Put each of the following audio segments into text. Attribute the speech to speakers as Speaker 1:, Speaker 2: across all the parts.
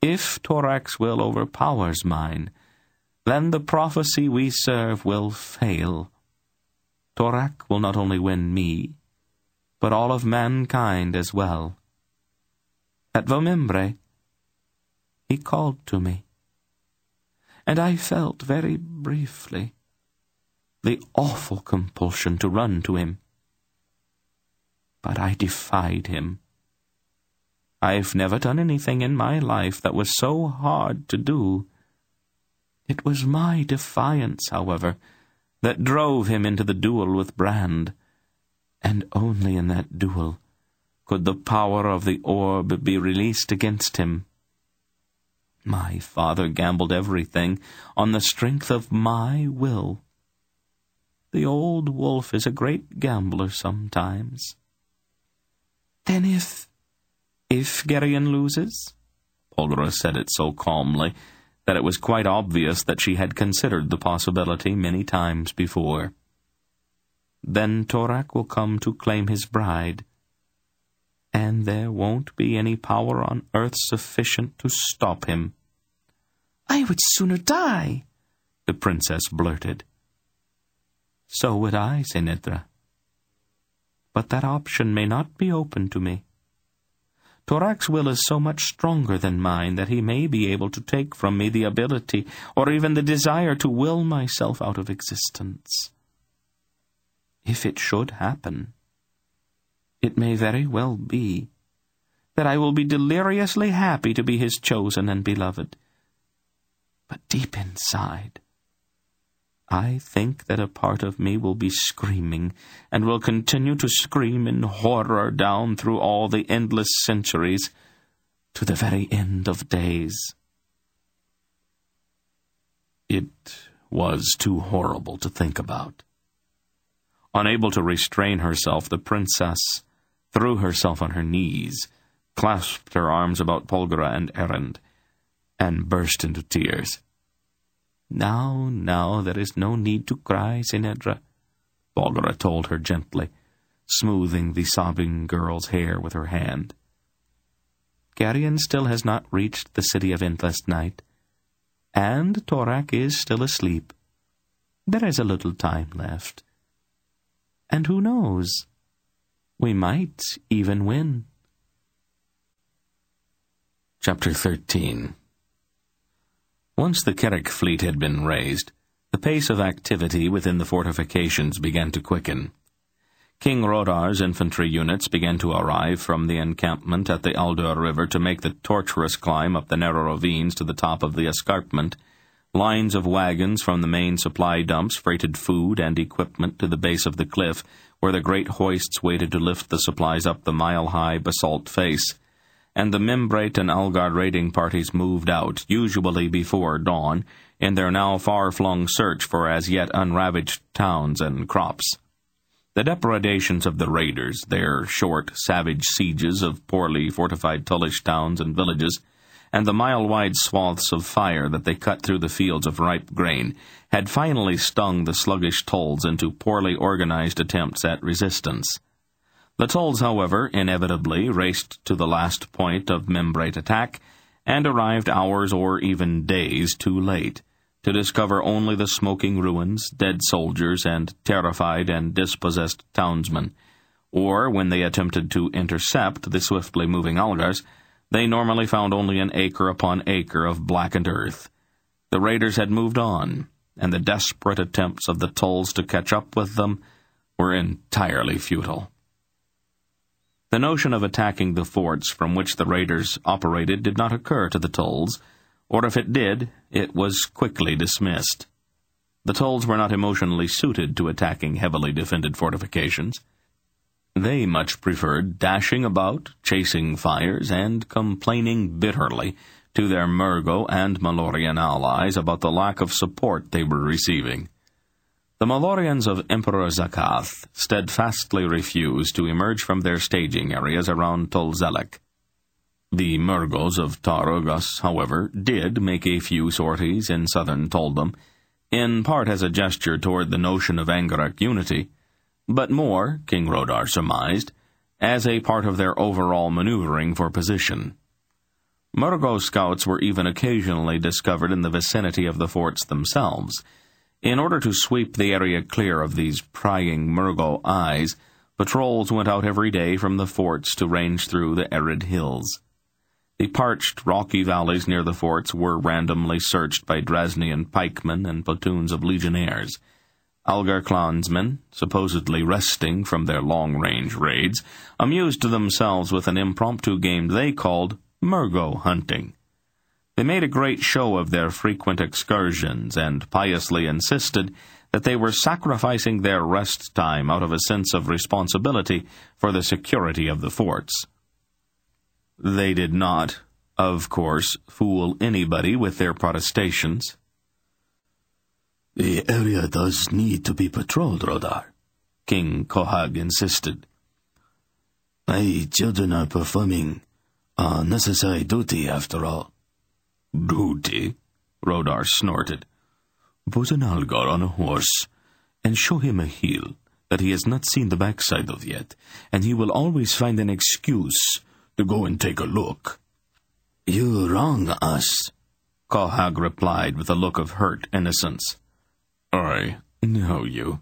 Speaker 1: If Torak's will overpowers mine, then the prophecy we serve will fail. Torak will not only win me, but all of mankind as well. At Vomimbre, he called to me, and I felt very briefly the awful compulsion to run to him. But I defied him. I've never done anything in my life that was so hard to do. It was my defiance, however, that drove him into the duel with Brand, and only in that duel could the power of the orb be released against him. My father gambled everything on the strength of my will. The old wolf is a great gambler sometimes. Then if Geryon loses? Polgara said it so calmly that it was quite obvious that she had considered the possibility many times before. Then Torak will come to claim his bride, and there won't be any power on earth sufficient to stop him.
Speaker 2: I would sooner die,
Speaker 1: the princess blurted. So would I, Senedra. But that option may not be open to me. Torak's will is so much stronger than mine that he may be able to take from me the ability or even the desire to will myself out of existence. If it should happen, it may very well be that I will be deliriously happy to be his chosen and beloved. But deep inside, I think that a part of me will be screaming, and will continue to scream in horror down through all the endless centuries, to the very end of days. It was too horrible to think about. Unable to restrain herself, the princess threw herself on her knees, clasped her arms about Polgara and Erend, and burst into tears. Now, there is no need to cry, Senedra, Polgara told her gently, smoothing the sobbing girl's hair with her hand. Geryon still has not reached the city of endless night, and Torak is still asleep. There is a little time left. And who knows? We might even win. Chapter 13. Once the Carrick fleet had been raised, the pace of activity within the fortifications began to quicken. King Rodar's infantry units began to arrive from the encampment at the Aldur River to make the tortuous climb up the narrow ravines to the top of the escarpment. Lines of wagons from the main supply dumps freighted food and equipment to the base of the cliff, where the great hoists waited to lift the supplies up the mile-high basalt face, and the Membrate and Algar raiding parties moved out, usually before dawn, in their now far-flung search for as yet unravaged towns and crops. The depredations of the raiders, their short, savage sieges of poorly fortified Tullish towns and villages, and the mile-wide swaths of fire that they cut through the fields of ripe grain, had finally stung the sluggish Tulls into poorly organized attempts at resistance. The Tulls, however, inevitably raced to the last point of Membrate attack, and arrived hours or even days too late, to discover only the smoking ruins, dead soldiers, and terrified and dispossessed townsmen. Or, when they attempted to intercept the swiftly moving Algars, they normally found only an acre upon acre of blackened earth. The raiders had moved on, and the desperate attempts of the Tulls to catch up with them were entirely futile. The notion of attacking the forts from which the raiders operated did not occur to the Tulls, or if it did, it was quickly dismissed. The Tulls were not emotionally suited to attacking heavily defended fortifications. They much preferred dashing about, chasing fires, and complaining bitterly to their Murgo and Malorian allies about the lack of support they were receiving. The Malorians of Emperor Zakath steadfastly refused to emerge from their staging areas around Tolzelek. The Murgos of Tarugas, however, did make a few sorties in southern Toldom, in part as a gesture toward the notion of Angarak unity, but more, King Rodar surmised, as a part of their overall maneuvering for position. Murgo scouts were even occasionally discovered in the vicinity of the forts themselves. In order to sweep the area clear of these prying Murgo eyes, patrols went out every day from the forts to range through the arid hills. The parched, rocky valleys near the forts were randomly searched by Drasnian pikemen and platoons of legionnaires. Algar clansmen, supposedly resting from their long-range raids, amused themselves with an impromptu game they called Murgo hunting. They made a great show of their frequent excursions and piously insisted that they were sacrificing their rest time out of a sense of responsibility for the security of the forts. They did not, of course, fool anybody with their protestations.
Speaker 3: "The area does need to be patrolled, Rodar,"
Speaker 1: King Quahog insisted.
Speaker 3: "My children are performing a necessary duty, after all."
Speaker 1: "Duty?" Rodar snorted. "Put an Algar on a horse, and show him a hill that he has not seen the backside of yet, and he will always find an excuse to go and take a look."
Speaker 3: "You wrong us,"
Speaker 1: Quahog replied with a look of hurt innocence. "I know you."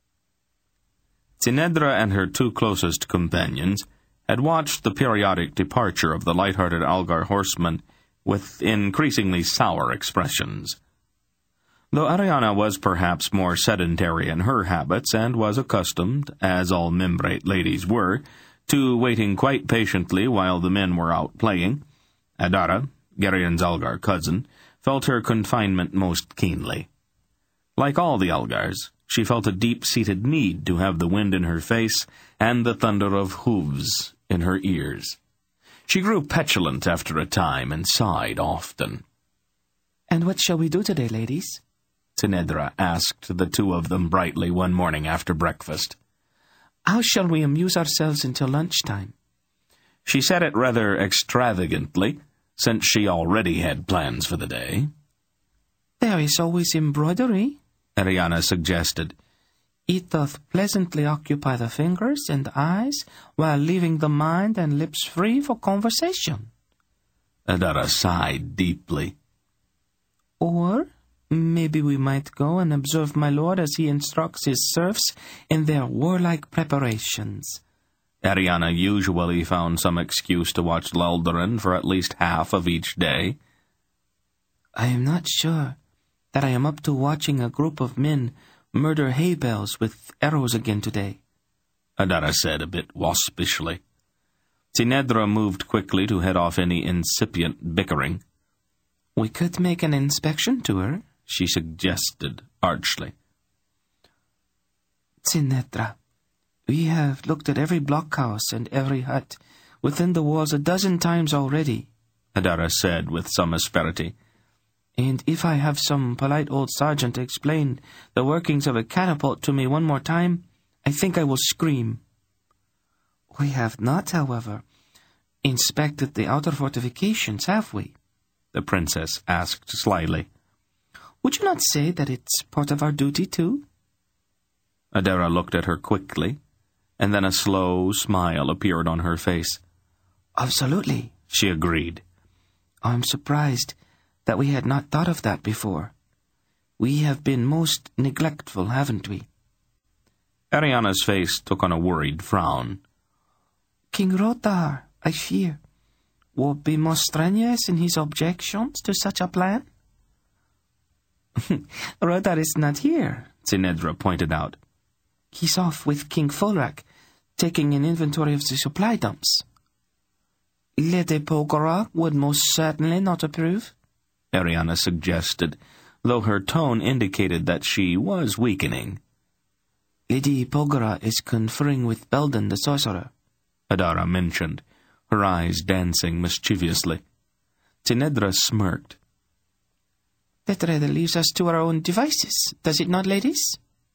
Speaker 1: Tinedra and her two closest companions had watched the periodic departure of the light-hearted Algar horsemen with increasingly sour expressions. Though Ariana was perhaps more sedentary in her habits and was accustomed, as all Membrate ladies were, to waiting quite patiently while the men were out playing, Adara, Gerion's Algar cousin, felt her confinement most keenly. Like all the Algars, she felt a deep-seated need to have the wind in her face and the thunder of hooves in her ears. She grew petulant after a time and sighed often.
Speaker 2: "And what shall we do today, ladies?"
Speaker 1: Tinedra asked the two of them brightly one morning after breakfast.
Speaker 2: "How shall we amuse ourselves until lunchtime?"
Speaker 1: She said it rather extravagantly, since she already had plans for the day.
Speaker 2: "There is always embroidery,"
Speaker 1: Ariana suggested.
Speaker 2: "It doth pleasantly occupy the fingers and eyes, while leaving the mind and lips free for conversation."
Speaker 1: Adara sighed deeply.
Speaker 2: "Or maybe we might go and observe my lord as he instructs his serfs in their warlike preparations."
Speaker 1: Ariana usually found some excuse to watch Leldarin for at least half of each day.
Speaker 2: "I am not sure that I am up to watching a group of men murder hay bales with arrows again today,"
Speaker 1: Adara said a bit waspishly. Tinedra moved quickly to head off any incipient bickering.
Speaker 2: "We could make an inspection tour,"
Speaker 1: she suggested archly.
Speaker 2: "Tinedra, we have looked at every blockhouse and every hut within the walls 12 times already,"
Speaker 1: Adara said with some asperity.
Speaker 2: "And if I have some polite old sergeant explain the workings of a catapult to me one more time, I think I will scream." "We have not, however, inspected the outer fortifications, have we?"
Speaker 1: the princess asked slyly.
Speaker 2: "Would you not say that it's part of our duty, too?"
Speaker 1: Adara looked at her quickly, and then a slow smile appeared on her face.
Speaker 2: "Absolutely,"
Speaker 1: she agreed.
Speaker 2: "I'm surprised that we had not thought of that before. We have been most neglectful, haven't we?"
Speaker 1: Ariana's face took on a worried frown.
Speaker 2: "King Rodar, I fear, will be more strenuous in his objections to such a plan." "Rodar is not here," Tinedra pointed out. "He's off with King Fulrak, taking an inventory of the supply dumps." "Lady Pogora would most certainly not approve," Ariana suggested, though her tone indicated that she was weakening. "Lady Pogora is conferring with Belden the sorcerer," Adara mentioned, her eyes dancing mischievously. Tinedra smirked. "That rather leaves us to our own devices, does it not, ladies?"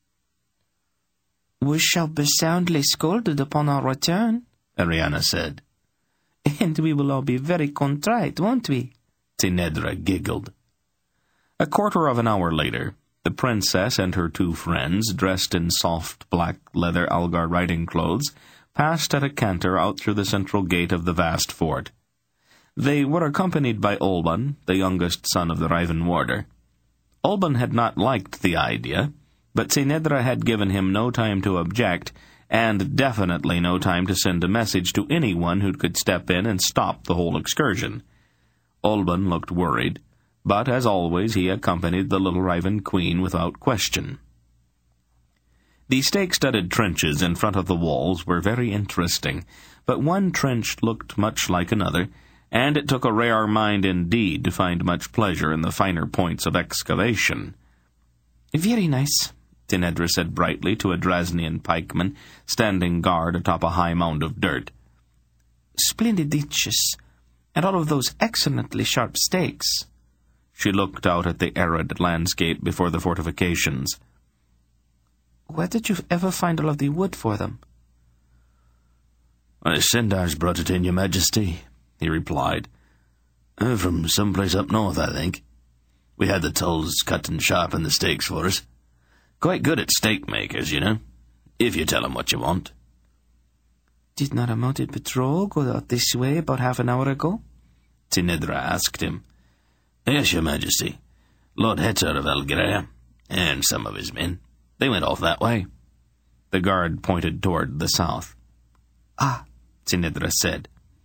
Speaker 2: "We shall be soundly scolded upon our return," Ariana said. "And we will all be very contrite, won't we?" Tinedra giggled. A quarter of an hour later, the princess and her two friends, dressed in soft black leather Algar riding clothes, passed at a canter out through the central gate of the vast fort.
Speaker 1: They were accompanied by Olban, the youngest son of the Raven Warder. Olban had not liked the idea, but Tsinedra had given him no time to object, and definitely no time to send a message to anyone who could step in and stop the whole excursion. Olban looked worried, but as always he accompanied the little Raven Queen without question. The stake-studded trenches in front of the walls were very interesting, but one trench looked much like another, and it took a rare mind indeed to find much pleasure in the finer points of excavation.
Speaker 2: "Very nice,"
Speaker 1: Tsinedra said brightly to a Drasnian pikeman standing guard atop a high mound of dirt.
Speaker 2: "Splendid ditches, and all of those excellently sharp stakes."
Speaker 1: She looked out at the arid landscape before the fortifications.
Speaker 2: "Where did you ever find all of the wood for them?"
Speaker 3: "Sindar's brought it in, Your Majesty," he replied. "From someplace up north, I think. We had the tulls cut and sharpen the stakes for us. Quite good at stake makers, you know, if you tell 'em what you want."
Speaker 2: "Did not a mounted patrol go out this way about half an hour ago?"
Speaker 1: Tsinedra asked him.
Speaker 3: "Yes, Your Majesty. Lord Hetar of Elgrea, and some of his men. They went off that way."
Speaker 1: The guard pointed toward the south.
Speaker 2: "Ah,"
Speaker 1: Tsinedra said.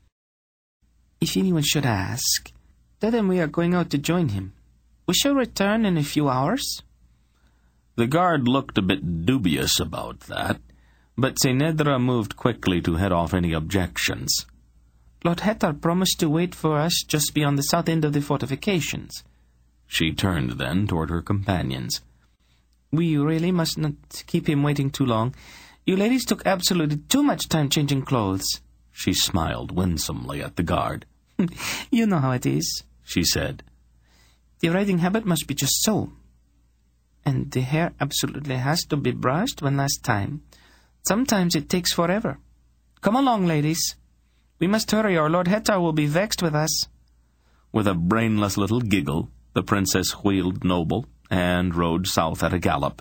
Speaker 2: "If anyone should ask, tell them we are going out to join him. We shall return in a few hours."
Speaker 1: The guard looked a bit dubious about that, but Tsinedra moved quickly to head off any objections.
Speaker 2: "Lord Hetar promised to wait for us just beyond the south end of the fortifications."
Speaker 1: She turned then toward her companions.
Speaker 2: "We really must not keep him waiting too long. You ladies took absolutely too much time changing clothes."
Speaker 1: She smiled winsomely at the guard.
Speaker 2: "You know how it is,"
Speaker 1: she said.
Speaker 2: "The riding habit must be just so. And the hair absolutely has to be brushed one last time. Sometimes it takes forever. Come along, ladies. We must hurry, or Lord Hetar will be vexed with us."
Speaker 1: With a brainless little giggle, the princess wheeled Noble and rode south at a gallop.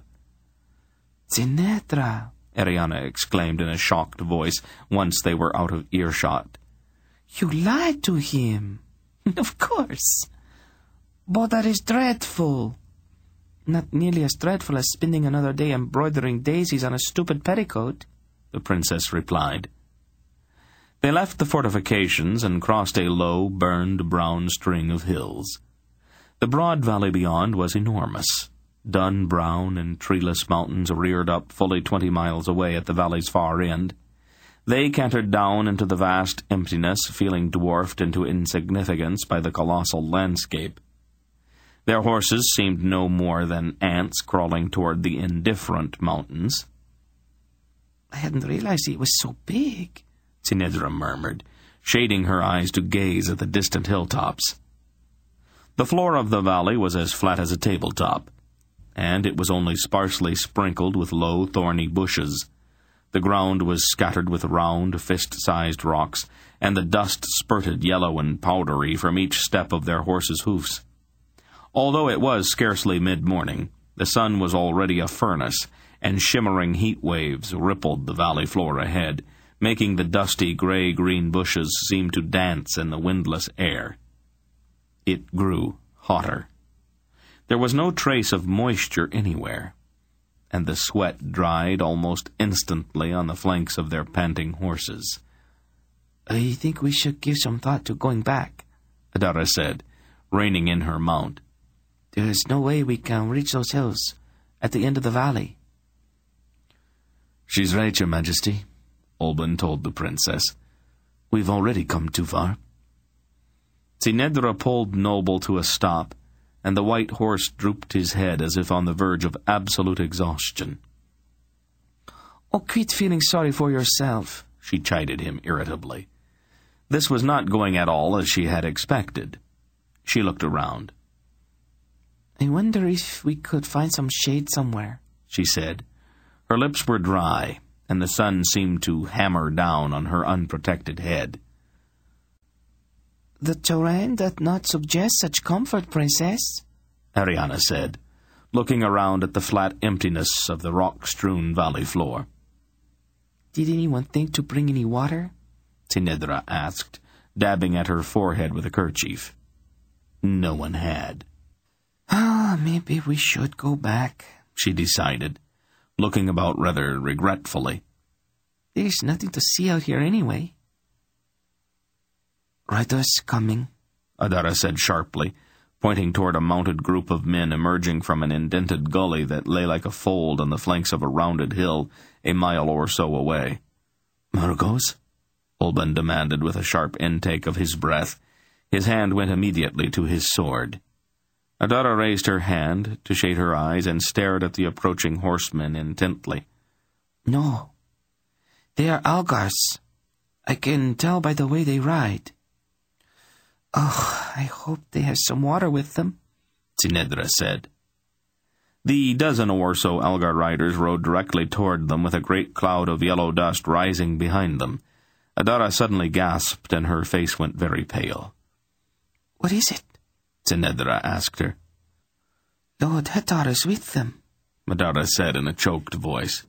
Speaker 2: "Tsinedra!"
Speaker 1: Eriana exclaimed in a shocked voice once they were out of earshot.
Speaker 2: "You lied to him." "Of course." "But that is dreadful." "Not nearly as dreadful as spending another day embroidering daisies on a stupid petticoat,"
Speaker 1: the princess replied. They left the fortifications and crossed a low, burned brown string of hills. The broad valley beyond was enormous. Dun brown and treeless mountains reared up fully 20 miles away at the valley's far end. They cantered down into the vast emptiness, feeling dwarfed into insignificance by the colossal landscape. Their horses seemed no more than ants crawling toward the indifferent mountains.
Speaker 2: "I hadn't realized it was so big,"
Speaker 1: Tsinedra murmured, shading her eyes to gaze at the distant hilltops. The floor of the valley was as flat as a tabletop, and it was only sparsely sprinkled with low, thorny bushes. The ground was scattered with round, fist-sized rocks, and the dust spurted yellow and powdery from each step of their horses' hoofs. Although it was scarcely mid-morning, the sun was already a furnace, and shimmering heat waves rippled the valley floor ahead, making the dusty gray-green bushes seem to dance in the windless air. It grew hotter. There was no trace of moisture anywhere, and the sweat dried almost instantly on the flanks of their panting horses.
Speaker 2: "I think we should give some thought to going back,"
Speaker 1: Adara said, reining in her mount.
Speaker 2: "There is no way we can reach those hills at the end of the valley."
Speaker 3: "She's right, Your Majesty," Olban told the princess. "We've already come too far."
Speaker 1: Tsinedra pulled Noble to a stop, and the white horse drooped his head as if on the verge of absolute exhaustion.
Speaker 2: "Oh, quit feeling sorry for yourself,"
Speaker 1: she chided him irritably. This was not going at all as she had expected. She looked around.
Speaker 2: "I wonder if we could find some shade somewhere," she said.
Speaker 1: Her lips were dry, and the sun seemed to hammer down on her unprotected head.
Speaker 2: "The terrain does not suggest such comfort, Princess,"
Speaker 1: Eriana said, looking around at the flat emptiness of the rock-strewn valley floor.
Speaker 2: "Did anyone think to bring any water?"
Speaker 1: Tsinedra asked, dabbing at her forehead with a kerchief. No one had.
Speaker 2: Maybe we should go back,
Speaker 1: she decided, looking about rather regretfully.
Speaker 2: There's nothing to see out here anyway. Riders coming,
Speaker 1: Adara said sharply, pointing toward a mounted group of men emerging from an indented gully that lay like a fold on the flanks of a rounded hill a mile or so away.
Speaker 3: Murgos?
Speaker 1: Olban demanded with a sharp intake of his breath. His hand went immediately to his sword. Adara raised her hand to shade her eyes and stared at the approaching horsemen intently.
Speaker 2: No, they are Algars. I can tell by the way they ride. Oh, I hope they have some water with them,
Speaker 1: Tinedra said. The dozen or so Algar riders rode directly toward them with a great cloud of yellow dust rising behind them. Adara suddenly gasped and her face went very pale.
Speaker 2: What is it?
Speaker 1: Tinedra asked her.
Speaker 2: Lord Hetar is with them,
Speaker 1: Adara said in a choked voice.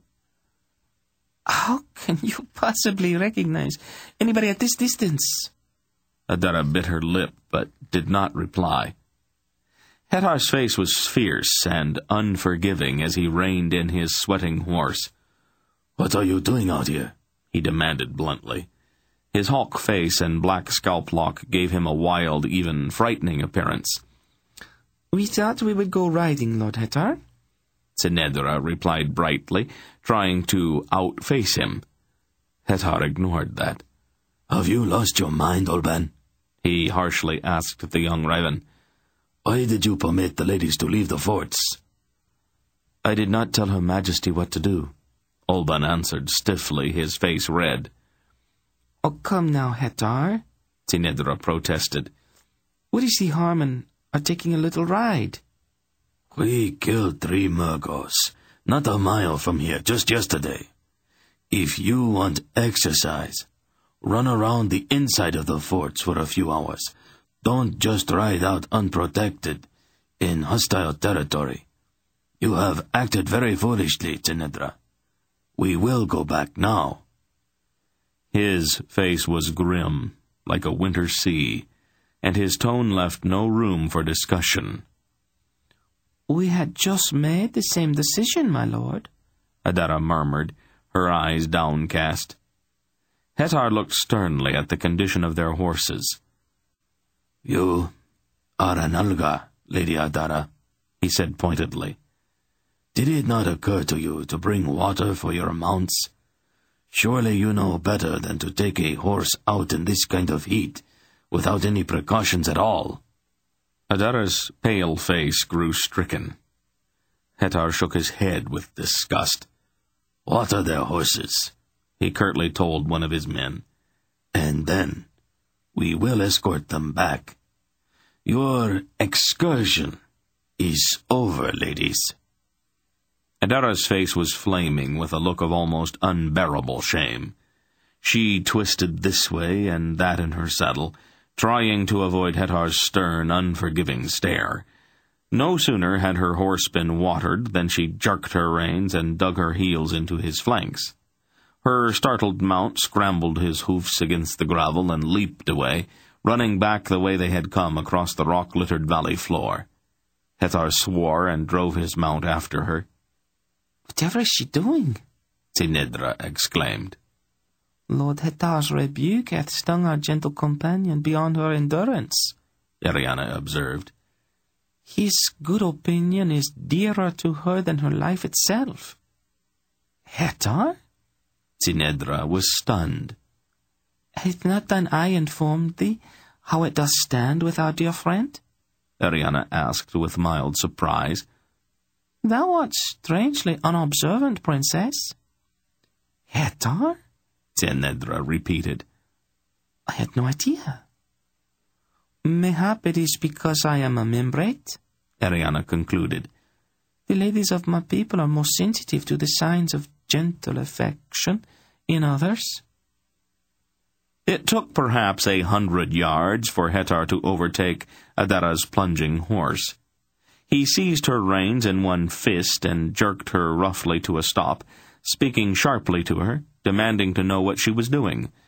Speaker 2: How can you possibly recognize anybody at this distance?
Speaker 1: Adara bit her lip, but did not reply. Hetar's face was fierce and unforgiving as he reined in his sweating horse.
Speaker 3: "What are you doing out here?"
Speaker 1: he demanded bluntly. His hawk face and black scalp lock gave him a wild, even frightening appearance.
Speaker 2: We thought we would go riding, Lord Hetar,
Speaker 1: Tinedra replied brightly, trying to outface him. Hetar ignored that.
Speaker 3: "Have you lost your mind, Olban?"
Speaker 1: he harshly asked the young raven.
Speaker 3: "Why did you permit the ladies to leave the forts?"
Speaker 1: "I did not tell Her Majesty what to do," Olban answered stiffly, his face red.
Speaker 2: Oh, come now, Hetar,
Speaker 1: Tinedra protested.
Speaker 2: What is the harm in our taking a little ride?
Speaker 3: "We killed 3 Murgos, not a mile from here, just yesterday. If you want exercise, run around the inside of the forts for a few hours. Don't just ride out unprotected in hostile territory. You have acted very foolishly, Tinedra. We will go back now."
Speaker 1: His face was grim, like a winter sea, and his tone left no room for discussion.
Speaker 2: We had just made the same decision, my lord,
Speaker 1: Adara murmured, her eyes downcast. Hetar looked sternly at the condition of their horses.
Speaker 3: "You are an Algar, Lady Adara," he said pointedly. "Did it not occur to you to bring water for your mounts? Surely you know better than to take a horse out in this kind of heat, without any precautions at all."
Speaker 1: Adara's pale face grew stricken. Hetar shook his head with disgust.
Speaker 3: "Water their horses," he curtly told one of his men, "and then we will escort them back. Your excursion is over, ladies."
Speaker 1: Adara's face was flaming with a look of almost unbearable shame. She twisted this way and that in her saddle, trying to avoid Hetar's stern, unforgiving stare. No sooner had her horse been watered than she jerked her reins and dug her heels into his flanks. Her startled mount scrambled his hoofs against the gravel and leaped away, running back the way they had come across the rock-littered valley floor. Hetar swore and drove his mount after her.
Speaker 2: Whatever is she doing?
Speaker 1: Tinedra exclaimed.
Speaker 2: Lord Hetar's rebuke hath stung our gentle companion beyond her endurance,
Speaker 1: Eriana observed.
Speaker 2: His good opinion is dearer to her than her life itself. Hetar?
Speaker 1: Tinedra was stunned.
Speaker 2: Hath not thine eye informed thee how it does stand with our dear friend?
Speaker 1: Eriana asked with mild surprise.
Speaker 2: Thou art strangely unobservant, princess. Hetar?
Speaker 1: Tinedra repeated.
Speaker 2: I had no idea. Mayhap it is because I am a membrate,
Speaker 1: Eriana concluded.
Speaker 2: The ladies of my people are more sensitive to the signs of gentle affection in others.
Speaker 1: It took perhaps 100 yards for Hetar to overtake Adara's plunging horse. He seized her reins in one fist and jerked her roughly to a stop, speaking sharply to her, demanding to know what she was doing.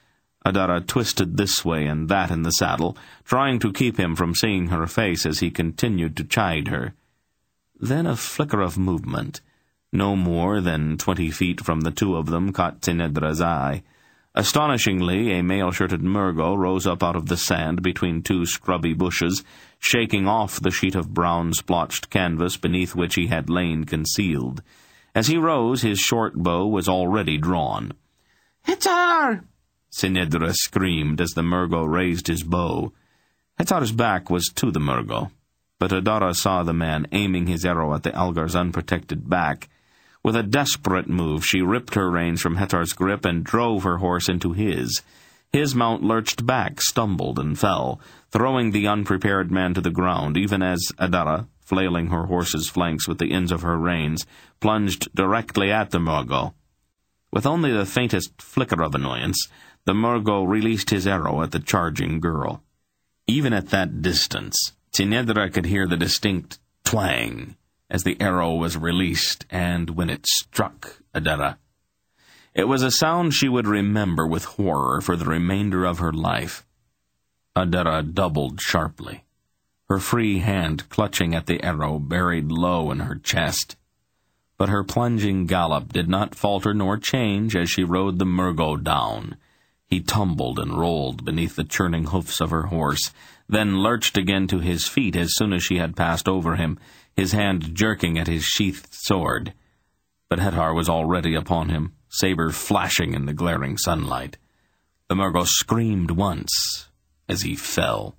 Speaker 1: Adara twisted this way and that in the saddle, trying to keep him from seeing her face as he continued to chide her. Then a flicker of movement, no more than 20 feet from the two of them, caught Tinedra's eye. Astonishingly, a male-shirted Murgo rose up out of the sand between two scrubby bushes, shaking off the sheet of brown splotched canvas beneath which he had lain concealed. As he rose, his short bow was already drawn.
Speaker 2: "Hetar!"
Speaker 1: Tinedra screamed as the Murgo raised his bow. Hetar's back was to the Murgo, but Adara saw the man aiming his arrow at the Algar's unprotected back. With a desperate move, she ripped her reins from Hetar's grip and drove her horse into his. His mount lurched back, stumbled, and fell, throwing the unprepared man to the ground, even as Adara, flailing her horse's flanks with the ends of her reins, plunged directly at the Murgo. With only the faintest flicker of annoyance, the Murgo released his arrow at the charging girl. Even at that distance, Tinedra could hear the distinct twang as the arrow was released and when it struck Adara. It was a sound she would remember with horror for the remainder of her life. Adara doubled sharply, her free hand clutching at the arrow buried low in her chest. But her plunging gallop did not falter nor change as she rode the Murgo down. He tumbled and rolled beneath the churning hoofs of her horse, then lurched again to his feet as soon as she had passed over him, his hand jerking at his sheathed sword. But Hetar was already upon him, saber flashing in the glaring sunlight. The Murgo screamed once as he fell.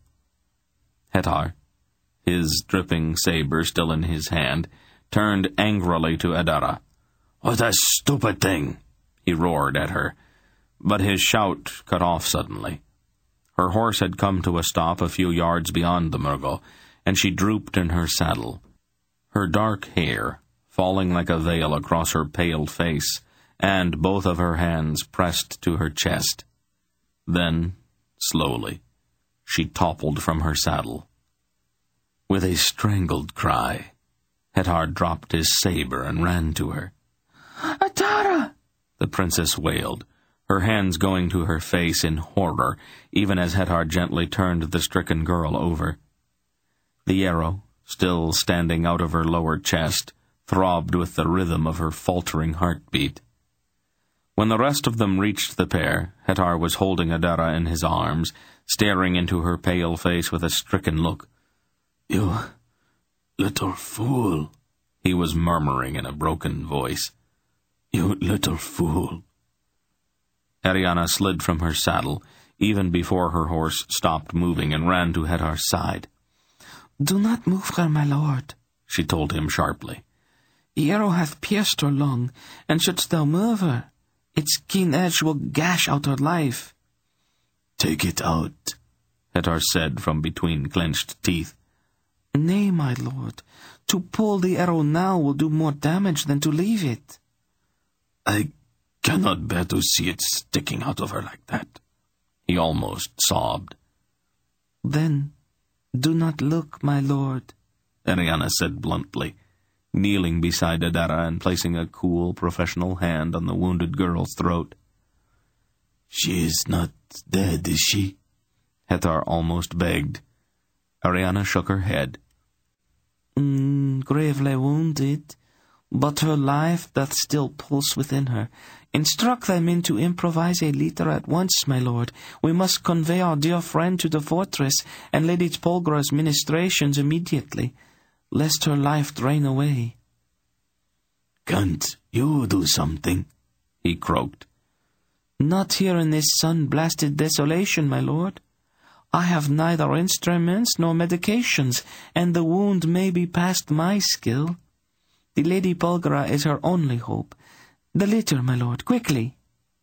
Speaker 1: Hetar, his dripping saber still in his hand, turned angrily to Adara.
Speaker 3: "What a stupid thing!"
Speaker 1: he roared at her. But his shout cut off suddenly. Her horse had come to a stop a few yards beyond the Murgo, and she drooped in her saddle, her dark hair falling like a veil across her pale face, and both of her hands pressed to her chest. Then, slowly, she toppled from her saddle. With a strangled cry, Hetar dropped his saber and ran to her.
Speaker 2: "Adara!"
Speaker 1: the princess wailed, her hands going to her face in horror, even as Hetar gently turned the stricken girl over. The arrow, still standing out of her lower chest, throbbed with the rhythm of her faltering heartbeat. When the rest of them reached the pair, Hetar was holding Adara in his arms, staring into her pale face with a stricken look.
Speaker 3: "You little fool,"
Speaker 1: he was murmuring in a broken voice.
Speaker 3: "You little fool."
Speaker 1: Ariana slid from her saddle, even before her horse stopped moving, and ran to Hetar's side.
Speaker 2: "Do not move her, my lord,"
Speaker 1: she told him sharply.
Speaker 2: "The arrow hath pierced her lung, and shouldst thou move her, its keen edge will gash out her life."
Speaker 3: "Take it out,"
Speaker 1: Hetar said from between clenched teeth.
Speaker 2: "Nay, my lord, to pull the arrow now will do more damage than to leave it."
Speaker 3: "I cannot bear to see it sticking out of her like that,"
Speaker 1: he almost sobbed.
Speaker 2: "Then do not look, my lord,"
Speaker 1: Ariana said bluntly, kneeling beside Adara and placing a cool, professional hand on the wounded girl's throat.
Speaker 3: "She is not dead, is she?"
Speaker 1: Hetar almost begged. Ariana shook her head.
Speaker 2: "Gravely wounded, but her life doth still pulse within her. Instruct thy men to improvise a litter at once, my lord. We must convey our dear friend to the fortress, and Lady Polgra's ministrations immediately, lest her life drain away."
Speaker 3: "Can't you do something?"
Speaker 1: he croaked.
Speaker 2: "Not here in this sun-blasted desolation, my lord. I have neither instruments nor medications, and the wound may be past my skill. The Lady Polgra is her only hope. The litter, my lord, quickly."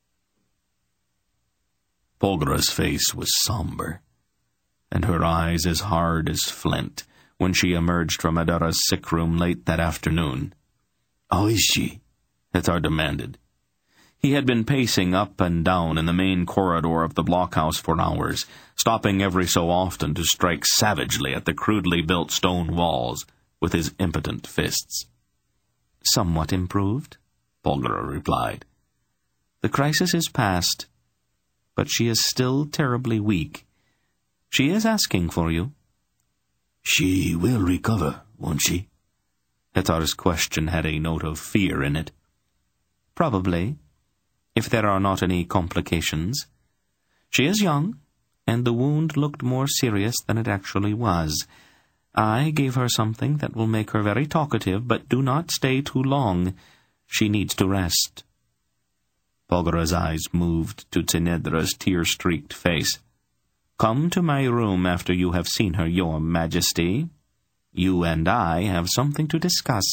Speaker 1: Polgra's face was somber, and her eyes as hard as flint when she emerged from Adara's sick room late that afternoon.
Speaker 3: "How is she?"
Speaker 1: Hetar demanded. He had been pacing up and down in the main corridor of the blockhouse for hours, stopping every so often to strike savagely at the crudely built stone walls with his impotent fists. "Somewhat improved," Polgra replied. "The crisis is past." but she is still terribly weak. She is asking for you."
Speaker 3: "She will recover, won't she?"
Speaker 1: Hettar's question had a note of fear in it. "Probably, if there are not any complications. She is young, and the wound looked more serious than it actually was. I gave her something that will make her very talkative, but do not stay too long. She needs to rest." Polgara's eyes moved to Tinedra's tear-streaked face. "Come to my room after you have seen her, Your Majesty. You and I have something to discuss."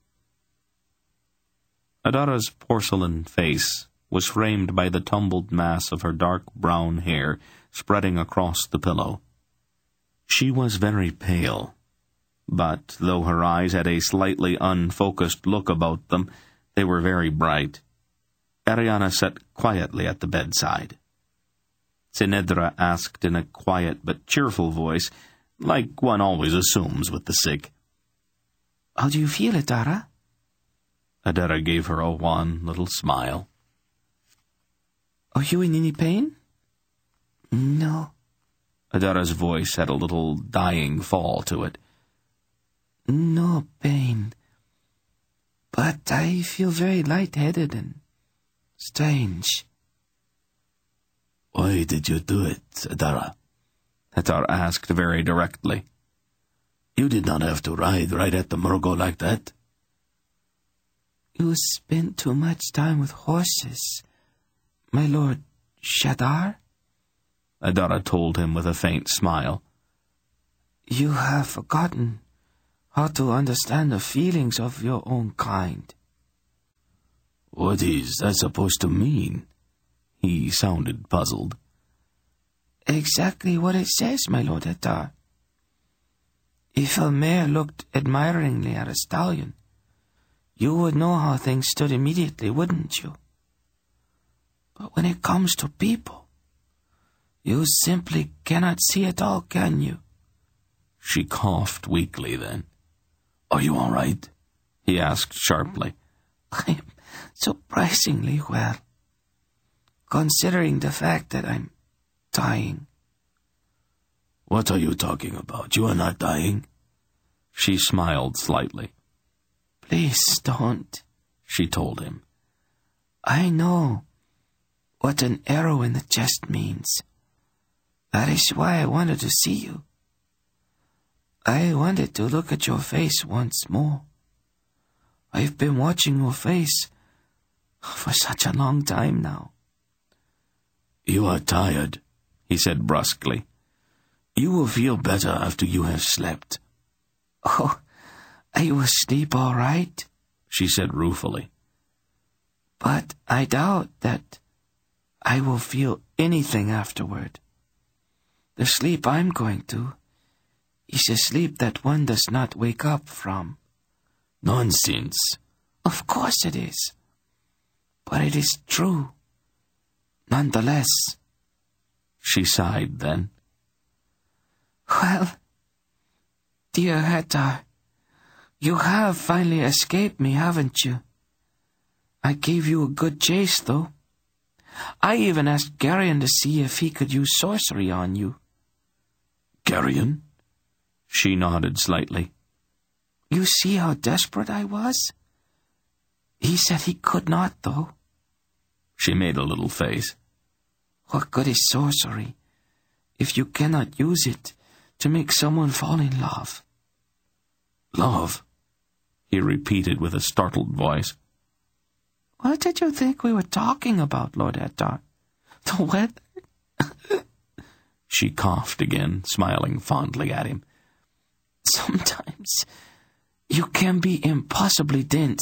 Speaker 1: Adara's porcelain face was framed by the tumbled mass of her dark brown hair spreading across the pillow. She was very pale, but though her eyes had a slightly unfocused look about them, they were very bright. Ariana sat quietly at the bedside. Tinedra asked in a quiet but cheerful voice, like one always assumes with the sick,
Speaker 2: "How do you feel, Adara?"
Speaker 1: Adara gave her a wan little smile.
Speaker 2: "Are you in any pain?" "No."
Speaker 1: Adara's voice had a little dying fall to it.
Speaker 2: "No pain. But I feel very light-headed and strange."
Speaker 3: "Why did you do it, Adara?"
Speaker 1: Hettar asked very directly.
Speaker 3: "You did not have to ride right at the Murgo like that."
Speaker 2: "You spent too much time with horses, my lord Shadar,"
Speaker 1: Adara told him with a faint smile.
Speaker 2: "You have forgotten how to understand the feelings of your own kind."
Speaker 3: "What is that supposed to mean?"
Speaker 1: He sounded puzzled.
Speaker 2: "Exactly what it says, my lord Hettar. If a mare looked admiringly at a stallion, you would know how things stood immediately, wouldn't you? But when it comes to people, you simply cannot see it all, can you?"
Speaker 1: She coughed weakly then.
Speaker 3: "Are you all right?"
Speaker 1: he asked sharply.
Speaker 2: "I am surprisingly well, considering the fact that I'm dying."
Speaker 3: "What are you talking about? You are not dying."
Speaker 1: She smiled slightly.
Speaker 2: "Please don't,"
Speaker 1: she told him.
Speaker 2: "I know what an arrow in the chest means. That is why I wanted to see you. I wanted to look at your face once more. I've been watching your face for such a long time now."
Speaker 3: "You are tired," he said brusquely. "You will feel better after you have slept."
Speaker 2: "Oh, I will sleep all right,"
Speaker 1: she said ruefully.
Speaker 2: "But I doubt that I will feel anything afterward. The sleep I'm going to is a sleep that one does not wake up from."
Speaker 3: "Nonsense."
Speaker 2: "Of course it is. But it is true. Nonetheless."
Speaker 1: She sighed then.
Speaker 2: "Well, dear Hettar, you have finally escaped me, haven't you? I gave you a good chase, though. I even asked Garion to see if he could use sorcery on you."
Speaker 3: "Garion?"
Speaker 1: She nodded slightly.
Speaker 2: "You see how desperate I was? He said he could not, though."
Speaker 1: She made a little face.
Speaker 2: "What good is sorcery if you cannot use it to make someone fall in love?"
Speaker 3: "Love?"
Speaker 1: he repeated with a startled voice.
Speaker 2: "What did you think we were talking about, Lord Hettar? The weather?"
Speaker 1: She coughed again, smiling fondly at him.
Speaker 2: "Sometimes you can be impossibly dense."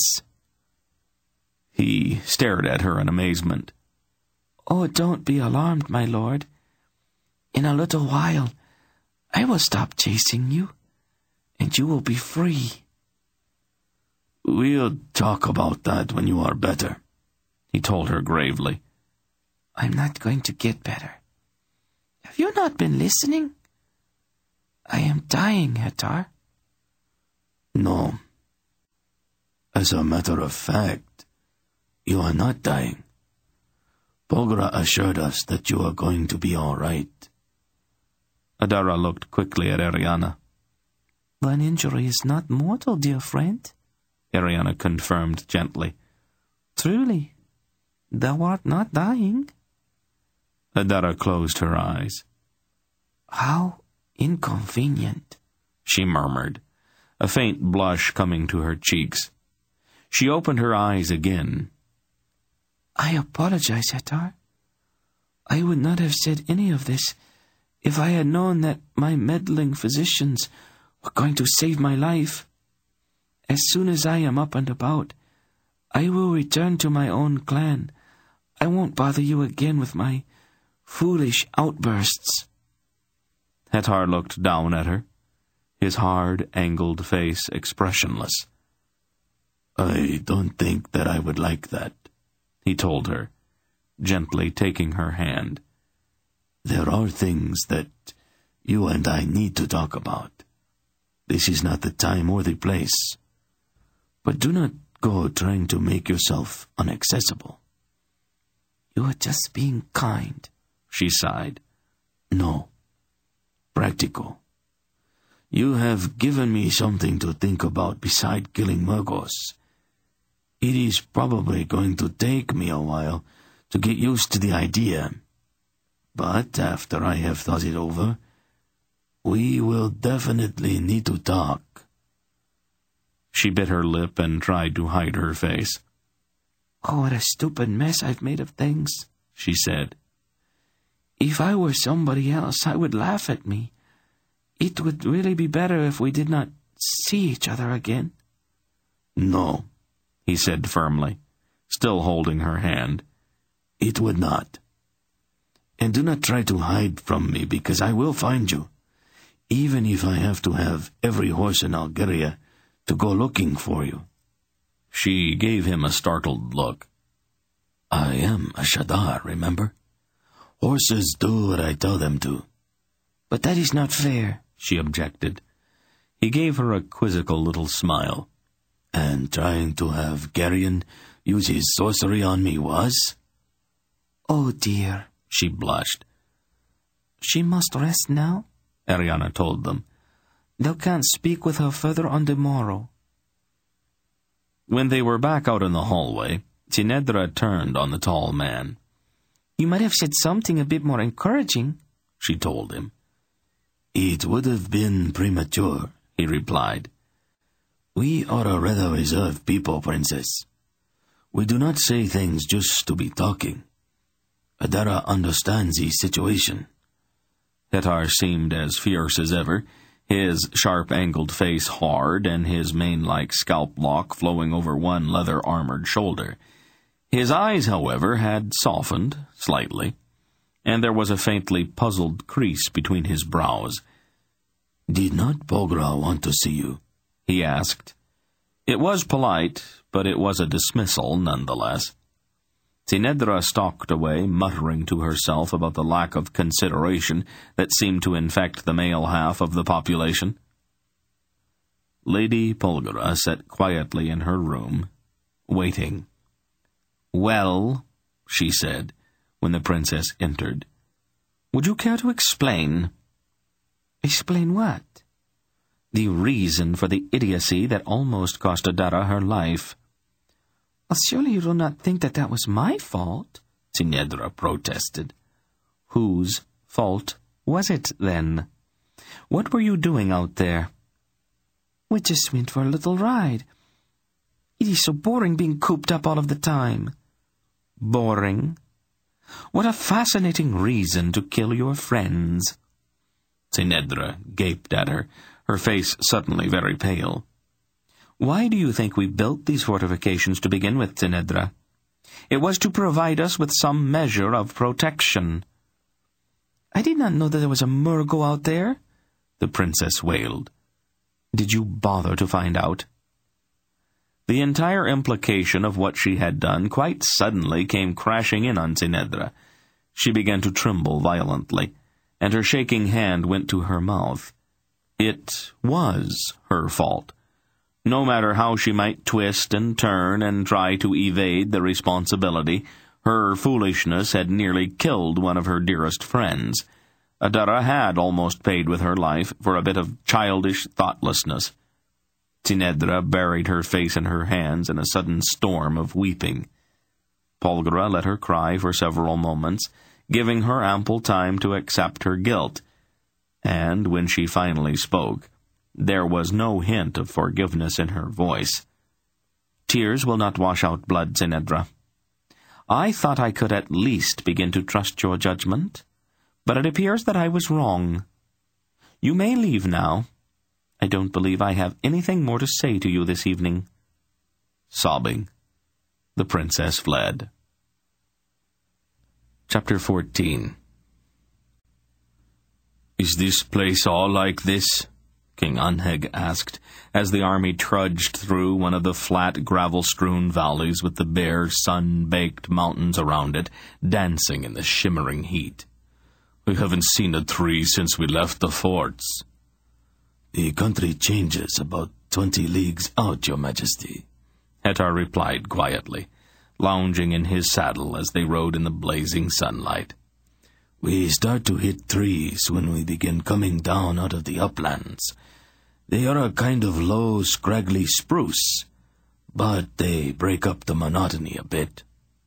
Speaker 1: He stared at her in amazement.
Speaker 2: "Oh, don't be alarmed, my lord. In a little while, I will stop chasing you, and you will be free."
Speaker 3: "We'll talk about that when you are better,"
Speaker 1: he told her gravely.
Speaker 2: "I'm not going to get better. Have you not been listening? I am dying, Hettar."
Speaker 3: "No. As a matter of fact, you are not dying. Polgara assured us that you are going to be all right.
Speaker 1: Adara looked quickly at Eriana.
Speaker 2: Thine injury is not mortal, dear friend,
Speaker 1: Eriana confirmed gently.
Speaker 2: Truly, thou art not dying.
Speaker 1: Adara closed her eyes.
Speaker 2: How inconvenient,
Speaker 1: she murmured, a faint blush coming to her cheeks. She opened her eyes again.
Speaker 2: I apologize, Hetar. I would not have said any of this if I had known that my meddling physicians were going to save my life. As soon as I am up and about, I will return to my own clan. I won't bother you again with my foolish outbursts.
Speaker 1: Hetar looked down at her, his hard, angled face expressionless.
Speaker 3: I don't think that I would like that, he told her, gently taking her hand. There are things that you and I need to talk about. This is not the time or the place. But do not go trying to make yourself inaccessible.
Speaker 2: You are just being kind,
Speaker 1: she sighed.
Speaker 3: No. Practical. You have given me something to think about beside killing Murgos. It is probably going to take me a while to get used to the idea. But after I have thought it over, we will definitely need to talk.
Speaker 1: She bit her lip and tried to hide her face.
Speaker 2: Oh, what a stupid mess I've made of things,
Speaker 1: she said.
Speaker 2: If I were somebody else, I would laugh at me. It would really be better if we did not see each other again.
Speaker 3: No,
Speaker 1: he said firmly, still holding her hand.
Speaker 3: It would not. And do not try to hide from me, because I will find you, even if I have to have every horse in Algeria to go looking for you.
Speaker 1: She gave him a startled look.
Speaker 3: I am a Shadar, remember? Horses do what I tell them to.
Speaker 2: But that is not fair,
Speaker 1: she objected. He gave her a quizzical little smile.
Speaker 3: And trying to have Geryon use his sorcery on me was?
Speaker 2: Oh dear,
Speaker 1: she blushed.
Speaker 2: She must rest now,
Speaker 1: Eriana told them.
Speaker 2: Thou canst speak with her further on the morrow.
Speaker 1: When they were back out in the hallway, Tinedra turned on the tall man.
Speaker 2: You might have said something a bit more encouraging,
Speaker 1: she told him.
Speaker 3: It would have been premature, he replied. We are a rather reserved people, Princess. We do not say things just to be talking. Adara understands the situation.
Speaker 1: Hetar seemed as fierce as ever, his sharp-angled face hard and his mane-like scalp lock flowing over one leather-armored shoulder. His eyes, however, had softened slightly, and there was a faintly puzzled crease between his brows.
Speaker 3: Did not Polgara want to see you?
Speaker 1: He asked. It was polite, but it was a dismissal nonetheless. Tinedra stalked away, muttering to herself about the lack of consideration that seemed to infect the male half of the population. Lady Polgara sat quietly in her room, waiting. "Well," she said, when the princess entered, "would you care to explain?"
Speaker 2: "Explain what?"
Speaker 1: "The reason for the idiocy that almost cost Adara her life."
Speaker 2: Well, surely you do not think that was my fault?"
Speaker 1: Tinedra protested. Whose fault was it, then? What were you doing out there?
Speaker 2: "We just went for a little ride. It is so boring being cooped up all of the time."
Speaker 1: Boring? What a fascinating reason to kill your friends. Tinedra gaped at her, her face suddenly very pale. Why do you think we built these fortifications to begin with, Tinedra? It was to provide us with some measure of protection.
Speaker 2: "I did not know that there was a Murgo out there,"
Speaker 1: the princess wailed. Did you bother to find out? The entire implication of what she had done quite suddenly came crashing in on Tinedra. She began to tremble violently, and her shaking hand went to her mouth. It was her fault. No matter how she might twist and turn and try to evade the responsibility, Her foolishness had nearly killed one of her dearest friends. Adara had almost paid with her life for a bit of childish thoughtlessness. Tinedra buried her face in her hands in a sudden storm of weeping. Polgara let her cry for several moments, giving her ample time to accept her guilt. And when she finally spoke, there was no hint of forgiveness in her voice. "Tears will not wash out blood, Tinedra. I thought I could at least begin to trust your judgment, but it appears that I was wrong. You may leave now. I don't believe I have anything more to say to you this evening." Sobbing, the princess fled. Chapter 14. "Is this place all like this?" King Anheg asked, as the army trudged through one of the flat, gravel-strewn valleys with the bare, sun-baked mountains around it, dancing in the shimmering heat. "We haven't seen a tree since we left the forts."
Speaker 3: "The country changes about 20 leagues out, Your Majesty,"
Speaker 1: Hettar replied quietly, lounging in his saddle as they rode in the blazing sunlight.
Speaker 3: "We start to hit trees when we begin coming down out of the uplands. They are a kind of low, scraggly spruce, but they break up the monotony a bit."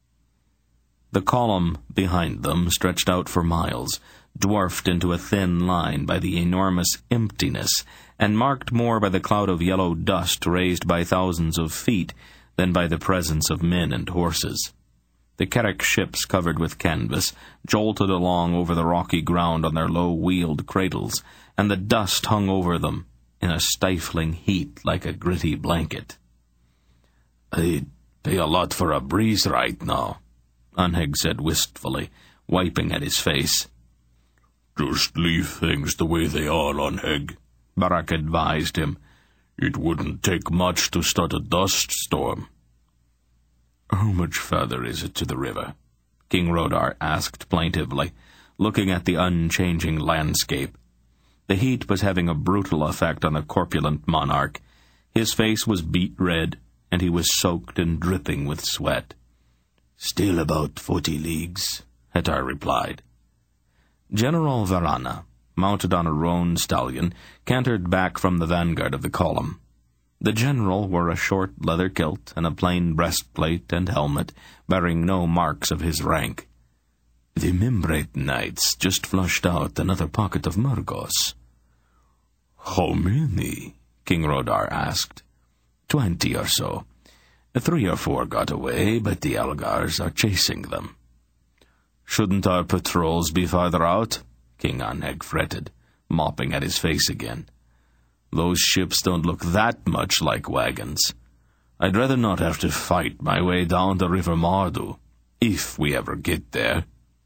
Speaker 1: The column behind them stretched out for miles, dwarfed into a thin line by the enormous emptiness, and marked more by the cloud of yellow dust raised by thousands of feet than by the presence of men and horses. The Carrick ships, covered with canvas, jolted along over the rocky ground on their low-wheeled cradles, and the dust hung over them in a stifling heat like a gritty blanket.
Speaker 3: "I'd pay a lot for a breeze right now,"
Speaker 1: Anheg said wistfully, wiping at his face.
Speaker 4: "Just leave things the way they are, Anheg,"
Speaker 1: Barak advised him.
Speaker 4: "It wouldn't take much to start a dust storm."
Speaker 1: "How much further is it to the river?" King Rodar asked plaintively, looking at the unchanging landscape. The heat was having a brutal effect on the corpulent monarch. His face was beet red, and he was soaked and dripping with sweat.
Speaker 3: "Still about 40 leagues,
Speaker 1: Hettar replied. General Varana, mounted on a roan stallion, cantered back from the vanguard of the column. The general wore a short leather kilt and a plain breastplate and helmet, bearing no marks of his rank.
Speaker 3: "The Membrate Knights just flushed out another pocket of Murgos."
Speaker 4: "How many?"
Speaker 1: King Rodar asked.
Speaker 3: 20 or so. 3 or 4 got away, but the Algars are chasing them."
Speaker 1: "Shouldn't our patrols be farther out?" King Anheg fretted, mopping at his face again. "Those ships don't look that much like wagons. I'd rather not have to fight my way down the River Mardu, if we ever get there."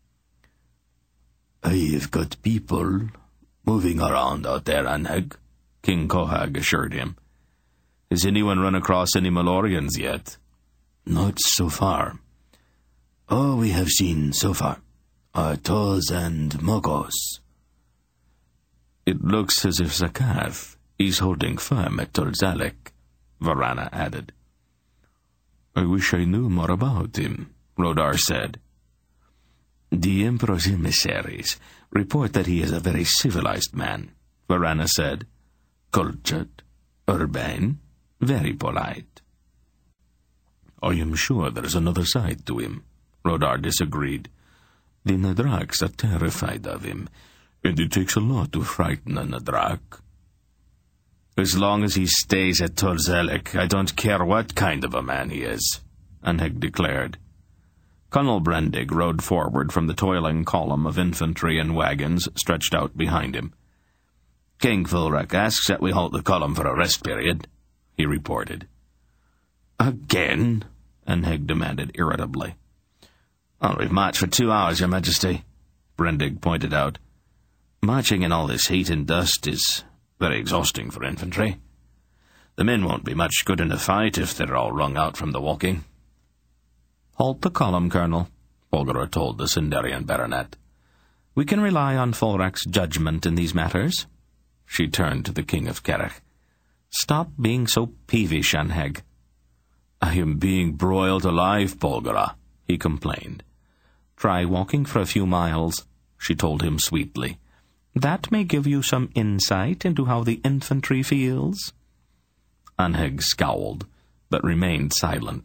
Speaker 3: "I've got people moving around out there, Anheg,"
Speaker 1: King Kohag assured him. "Has anyone run across any Malorians yet?"
Speaker 3: "Not so far. All we have seen so far are Toz and Mogos."
Speaker 1: "It looks as if Zakath is holding firm at Tolzalek," Varana added. "I wish I knew more about him," Rodar said.
Speaker 3: "The Emperor's emissaries report that he is a very civilized man," Varana said. "Cultured, urbane, very polite."
Speaker 1: "I am sure there's another side to him," Rodar disagreed.
Speaker 3: "The Nadraks are terrified of him, and it takes a lot to frighten a Nadrak."
Speaker 1: "As long as he stays at Tolzalek, I don't care what kind of a man he is," Anheg declared. Colonel Brendig rode forward from the toiling column of infantry and wagons stretched out behind him.
Speaker 3: "King Fulrak asks that we halt the column for a rest period," he reported.
Speaker 1: "Again?" Anheg demanded irritably.
Speaker 3: "Well, we've marched for 2 hours, Your Majesty," Brendig pointed out. "Marching in all this heat and dust is very exhausting for infantry. The men won't be much good in a fight if they're all wrung out from the walking."
Speaker 1: "Halt the column, Colonel," Polgara told the Sindarian baronet. "We can rely on Fulrak's judgment in these matters." She turned to the King of Kerech. "Stop being so peevish, Anheg."
Speaker 3: "I am being broiled alive, Polgara,"
Speaker 1: he complained. "Try walking for a few miles," she told him sweetly. "That may give you some insight into how the infantry feels." Anheg scowled, but remained silent.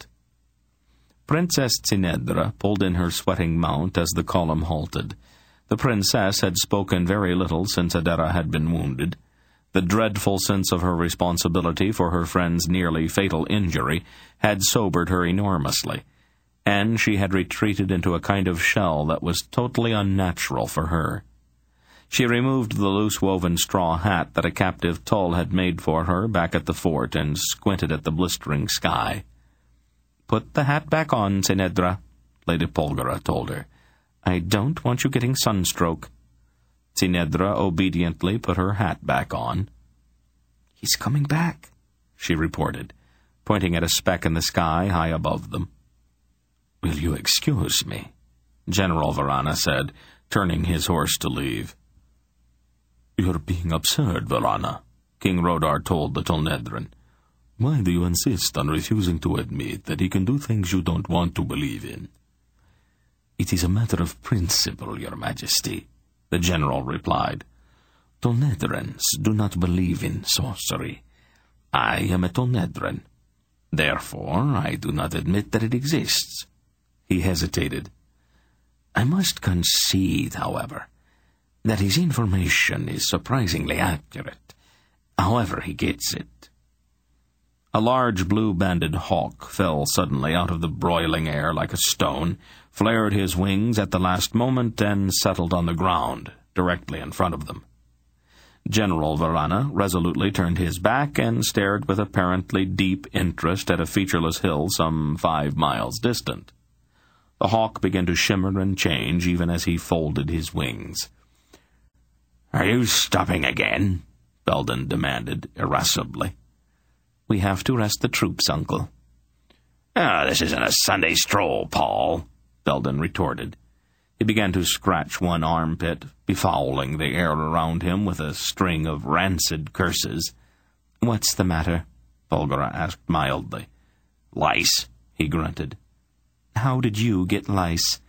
Speaker 1: Princess Tsinedra pulled in her sweating mount as the column halted. The princess had spoken very little since Adera had been wounded. The dreadful sense of her responsibility for her friend's nearly fatal injury had sobered her enormously, and she had retreated into a kind of shell that was totally unnatural for her. She removed the loose-woven straw hat that a captive Tull had made for her back at the fort and squinted at the blistering sky. "Put the hat back on, Tsinedra," Lady Polgara told her. "I don't want you getting sunstroke." Tsinedra obediently put her hat back on.
Speaker 2: "He's coming back,"
Speaker 1: she reported, pointing at a speck in the sky high above them. "Will you excuse me?" General Varana said, turning his horse to leave. "You're being absurd, Varana," King Rodar told the Tolnedran. "Why do you insist on refusing to admit that he can do things you don't want to believe in?" "It is a matter of principle, Your Majesty," the general replied. "Tolnedrans do not believe in sorcery. I am a Tolnedran. Therefore, I do not admit that it exists." He hesitated. "I must concede, however, that his information is surprisingly accurate, however he gets it." A large blue-banded hawk fell suddenly out of the broiling air like a stone, flared his wings at the last moment, and settled on the ground, directly in front of them. General Varana resolutely turned his back and stared with apparently deep interest at a featureless hill some 5 miles distant. The hawk began to shimmer and change even as he folded his wings. "Are you stopping again?" Belden demanded irascibly. "We have to rest the troops, Uncle."
Speaker 3: This isn't a Sunday stroll, Paul," Belden retorted.
Speaker 1: He began to scratch one armpit, befouling the air around him with a string of rancid curses. "What's the matter?" Polgara asked mildly.
Speaker 3: "Lice," he grunted.
Speaker 1: "How did you get lice?"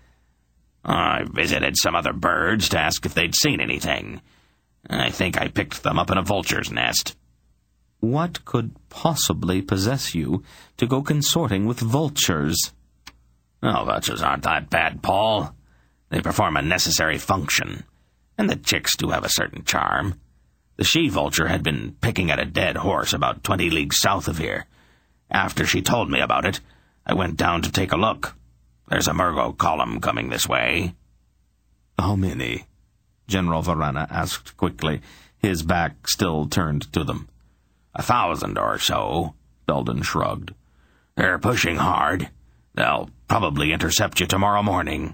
Speaker 3: "I visited some other birds to ask if they'd seen anything. I think I picked them up in a vulture's nest."
Speaker 1: "What could possibly possess you to go consorting with vultures?"
Speaker 3: "Oh, vultures aren't that bad, Paul. They perform a necessary function, and the chicks do have a certain charm. The she-vulture had been picking at a dead horse about 20 leagues south of here. After she told me about it, I went down to take a look. There's a Murgo column coming this way."
Speaker 1: "How many?" General Varana asked quickly, his back still turned to them.
Speaker 3: 1,000 or so, Belden shrugged. "They're pushing hard. They'll probably intercept you tomorrow morning."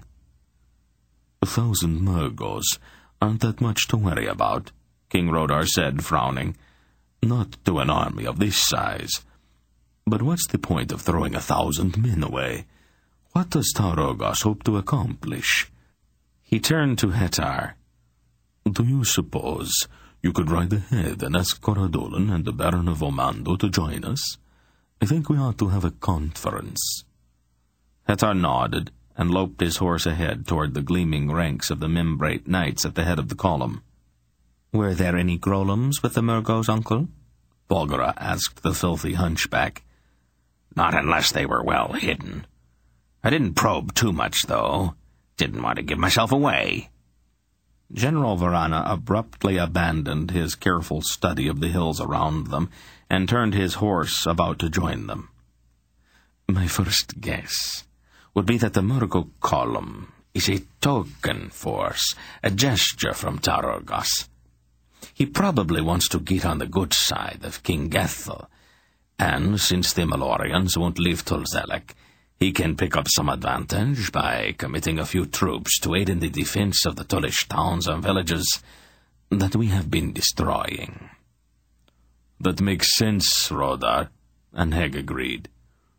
Speaker 4: 1,000 Murgos aren't that much to worry about, King Rodar said, frowning. "Not to an army of this size. But what's the point of throwing 1,000 men away? What does Tarogas hope to accomplish?" He turned to Hetar. "Do you suppose you could ride ahead and ask Coradolan and the Baron of Omando to join us? I think we ought to have a conference."
Speaker 1: Hetar nodded and loped his horse ahead toward the gleaming ranks of the Membrate Knights at the head of the column. "Were there any Grolums with the Murgos, Uncle?" Polgara asked the filthy hunchback.
Speaker 3: "Not unless they were well hidden. I didn't probe too much, though. Didn't want to give myself away."
Speaker 1: General Varana abruptly abandoned his careful study of the hills around them and turned his horse about to join them. "My first guess would be that the Murgo column is a token force, a gesture from Tarogas. He probably wants to get on the good side of King Gethel, and since the Malorians won't leave Tulzelek, he can pick up some advantage by committing a few troops to aid in the defense of the Tullish towns and villages that we have been destroying."
Speaker 4: "That makes sense, Rodar," Anheg agreed.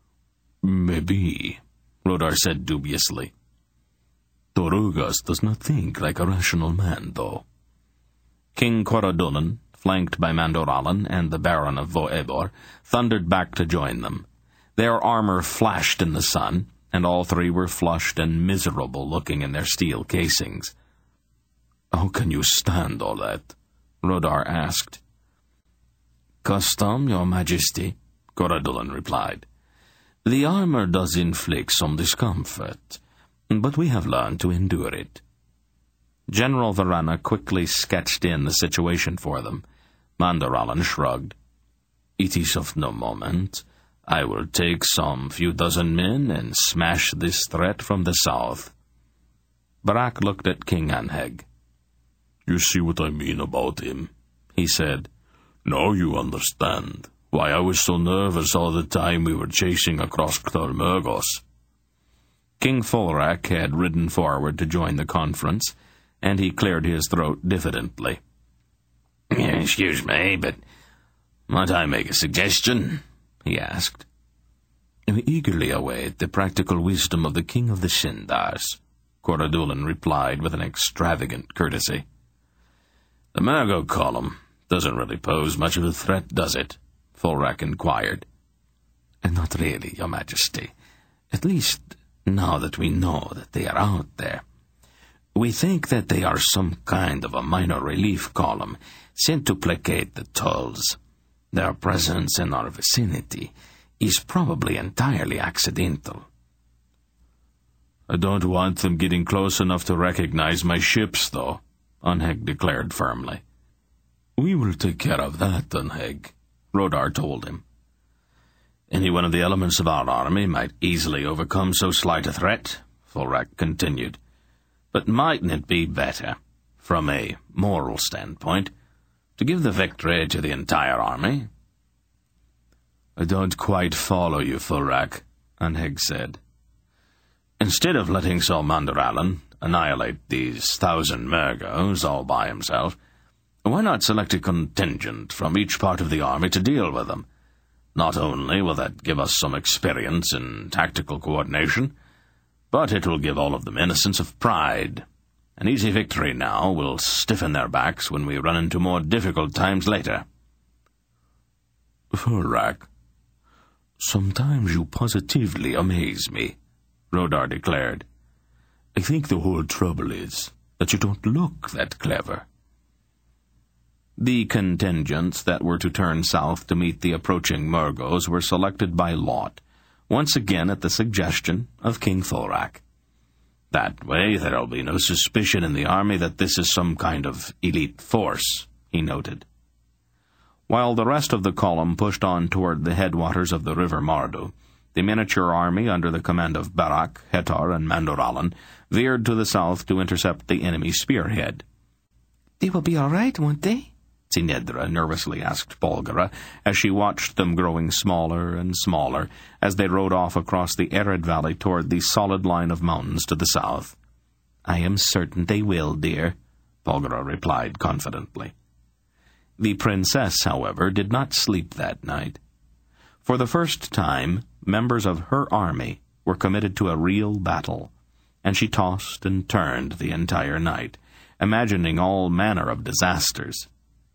Speaker 4: "Maybe," Rodar said dubiously. "Tarogas does not think like a rational man, though."
Speaker 1: King Coradolan, flanked by Mandoralan and the Baron of Voebor, thundered back to join them. Their armor flashed in the sun, and all three were flushed and miserable-looking in their steel casings.
Speaker 4: "How can you stand all that?" Rodar asked.
Speaker 3: "Custom, Your Majesty," Coradulin replied. "The armor does inflict some discomfort, but we have learned to endure it."
Speaker 1: General Varana quickly sketched in the situation for them. Mandaralan shrugged.
Speaker 3: "It is of no moment. I will take some few dozen men and smash this threat from the south."
Speaker 1: Barak looked at King Anheg.
Speaker 4: "You see what I mean about him," he said. "Now you understand why I was so nervous all the time we were chasing across Khtormergos."
Speaker 1: King Fulrak had ridden forward to join the conference, and he cleared his throat diffidently.
Speaker 3: "Excuse me, but might I make a suggestion?" he asked.
Speaker 4: "We eagerly await the practical wisdom of the King of the Sindars," Coradulin replied with an extravagant courtesy.
Speaker 3: "The Mergo column doesn't really pose much of a threat, does it?" Fulrak inquired.
Speaker 4: "Not really, Your Majesty. At least, now that we know that they are out there. We think that they are some kind of a minor relief column sent to placate the Tulls. Their presence in our vicinity is probably entirely accidental."
Speaker 1: "I don't want them getting close enough to recognize my ships, though," Anheg declared firmly.
Speaker 4: "We will take care of that, Anheg," Rodar told him.
Speaker 3: "Any one of the elements of our army might easily overcome so slight a threat," Fulrak continued. "But mightn't it be better, from a moral standpoint, to give the victory to the entire army?"
Speaker 1: "I don't quite follow you, Fulrak," Anheg said.
Speaker 3: "Instead of letting Sol Mandaralan annihilate these 1,000 Mergos all by himself, why not select a contingent from each part of the army to deal with them? Not only will that give us some experience in tactical coordination, but it will give all of them innocence of pride. An easy victory now will stiffen their backs when we run into more difficult times later."
Speaker 4: "Fulrak, sometimes you positively amaze me," Rodar declared. "I think the whole trouble is that you don't look that clever."
Speaker 1: The contingents that were to turn south to meet the approaching Mergos were selected by lot, once again at the suggestion of King Fulrak.
Speaker 3: "That way there'll be no suspicion in the army that this is some kind of elite force," he noted.
Speaker 1: While the rest of the column pushed on toward the headwaters of the river Mardu, the miniature army under the command of Barak, Hetar, and Mandaralan veered to the south to intercept the enemy spearhead.
Speaker 2: "They will be all right, won't they?"
Speaker 1: Sinedra nervously asked Bolgara as she watched them growing smaller and smaller as they rode off across the arid valley toward the solid line of mountains to the south.
Speaker 2: "I am certain they will, dear,"
Speaker 1: Bolgara replied confidently. The princess, however, did not sleep that night. For the first time, members of her army were committed to a real battle, and she tossed and turned the entire night, imagining all manner of disasters.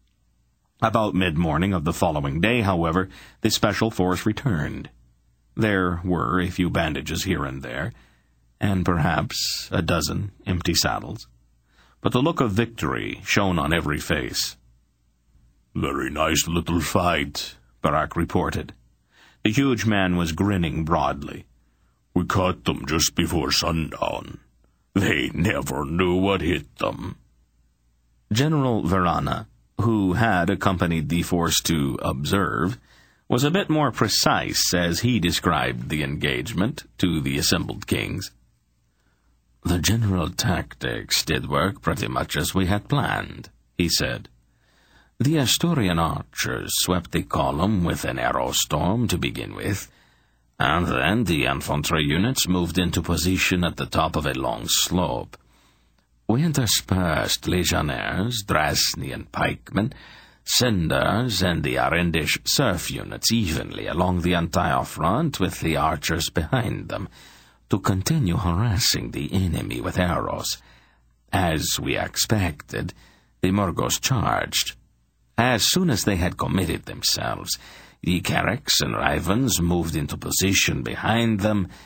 Speaker 1: About mid-morning of the following day, however, the special force returned. There were a few bandages here and there, and perhaps a dozen empty saddles. But the look of victory shone on every face.
Speaker 4: "Very nice little fight,"
Speaker 1: Barak reported. The huge man was grinning broadly.
Speaker 4: "We caught them just before sundown. They never knew what hit them."
Speaker 1: General Varana, who had accompanied the force to observe, was a bit more precise as he described the engagement to the assembled kings.
Speaker 3: "The general tactics did work pretty much as we had planned," he said. "The Asturian archers swept the column with an arrow storm to begin with, and then the infantry units moved into position at the top of a long slope. We interspersed legionnaires, Drasnian pikemen, Sindars, and the Arendish serf units evenly along the entire front with the archers behind them, to continue harassing the enemy with arrows. As we expected, the Mergos charged. As soon as they had committed themselves, the Carracks and Ravens moved into position behind them,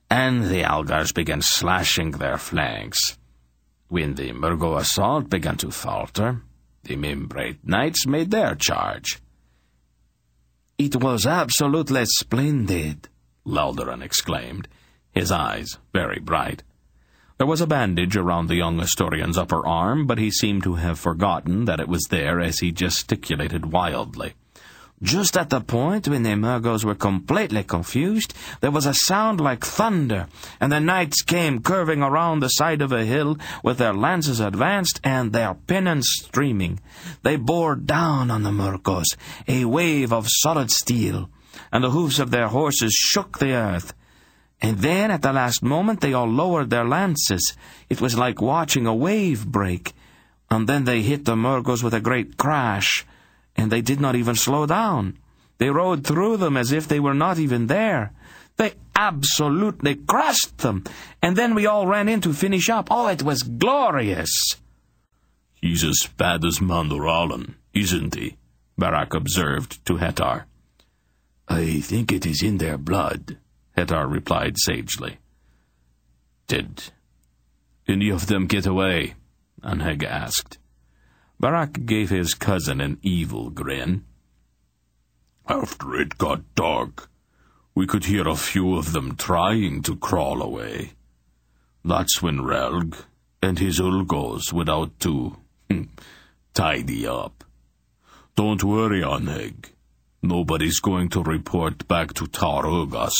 Speaker 1: and the Algars began slashing their flanks. When the Murgo assault began to falter, the Membrate Knights made their charge.
Speaker 2: "It was absolutely splendid,"
Speaker 1: Laldaran exclaimed, his eyes very bright. There was a bandage around the young Asturian's upper arm, but he seemed to have forgotten that it was there as he gesticulated wildly.
Speaker 2: "Just at the point when the Murgos were completely confused, there was a sound like thunder, and the knights came curving around the side of a hill with their lances advanced and their pennons streaming. They bore down on the Murgos, a wave of solid steel, and the hoofs of their horses shook the earth. And then, at the last moment, they all lowered their lances. It was like watching a wave break. And then they hit the Murgos with a great crash, and they did not even slow down. They rode through them as if they were not even there. They absolutely crushed them, and then we all ran in to finish up. Oh, it was glorious."
Speaker 4: "He's as bad as Mandurallan, isn't he?"
Speaker 1: Barak observed to Hetar.
Speaker 3: "I think it is in their blood,"
Speaker 1: Hetar replied sagely.
Speaker 4: "Did any of them get away?" Anheg asked.
Speaker 1: Barak gave his cousin an evil grin.
Speaker 4: "After it got dark, we could hear a few of them trying to crawl away. That's when Relg and his Ulgos went out to tidy up. Don't worry, Anheg. Nobody's going to report back to Tar Ogas."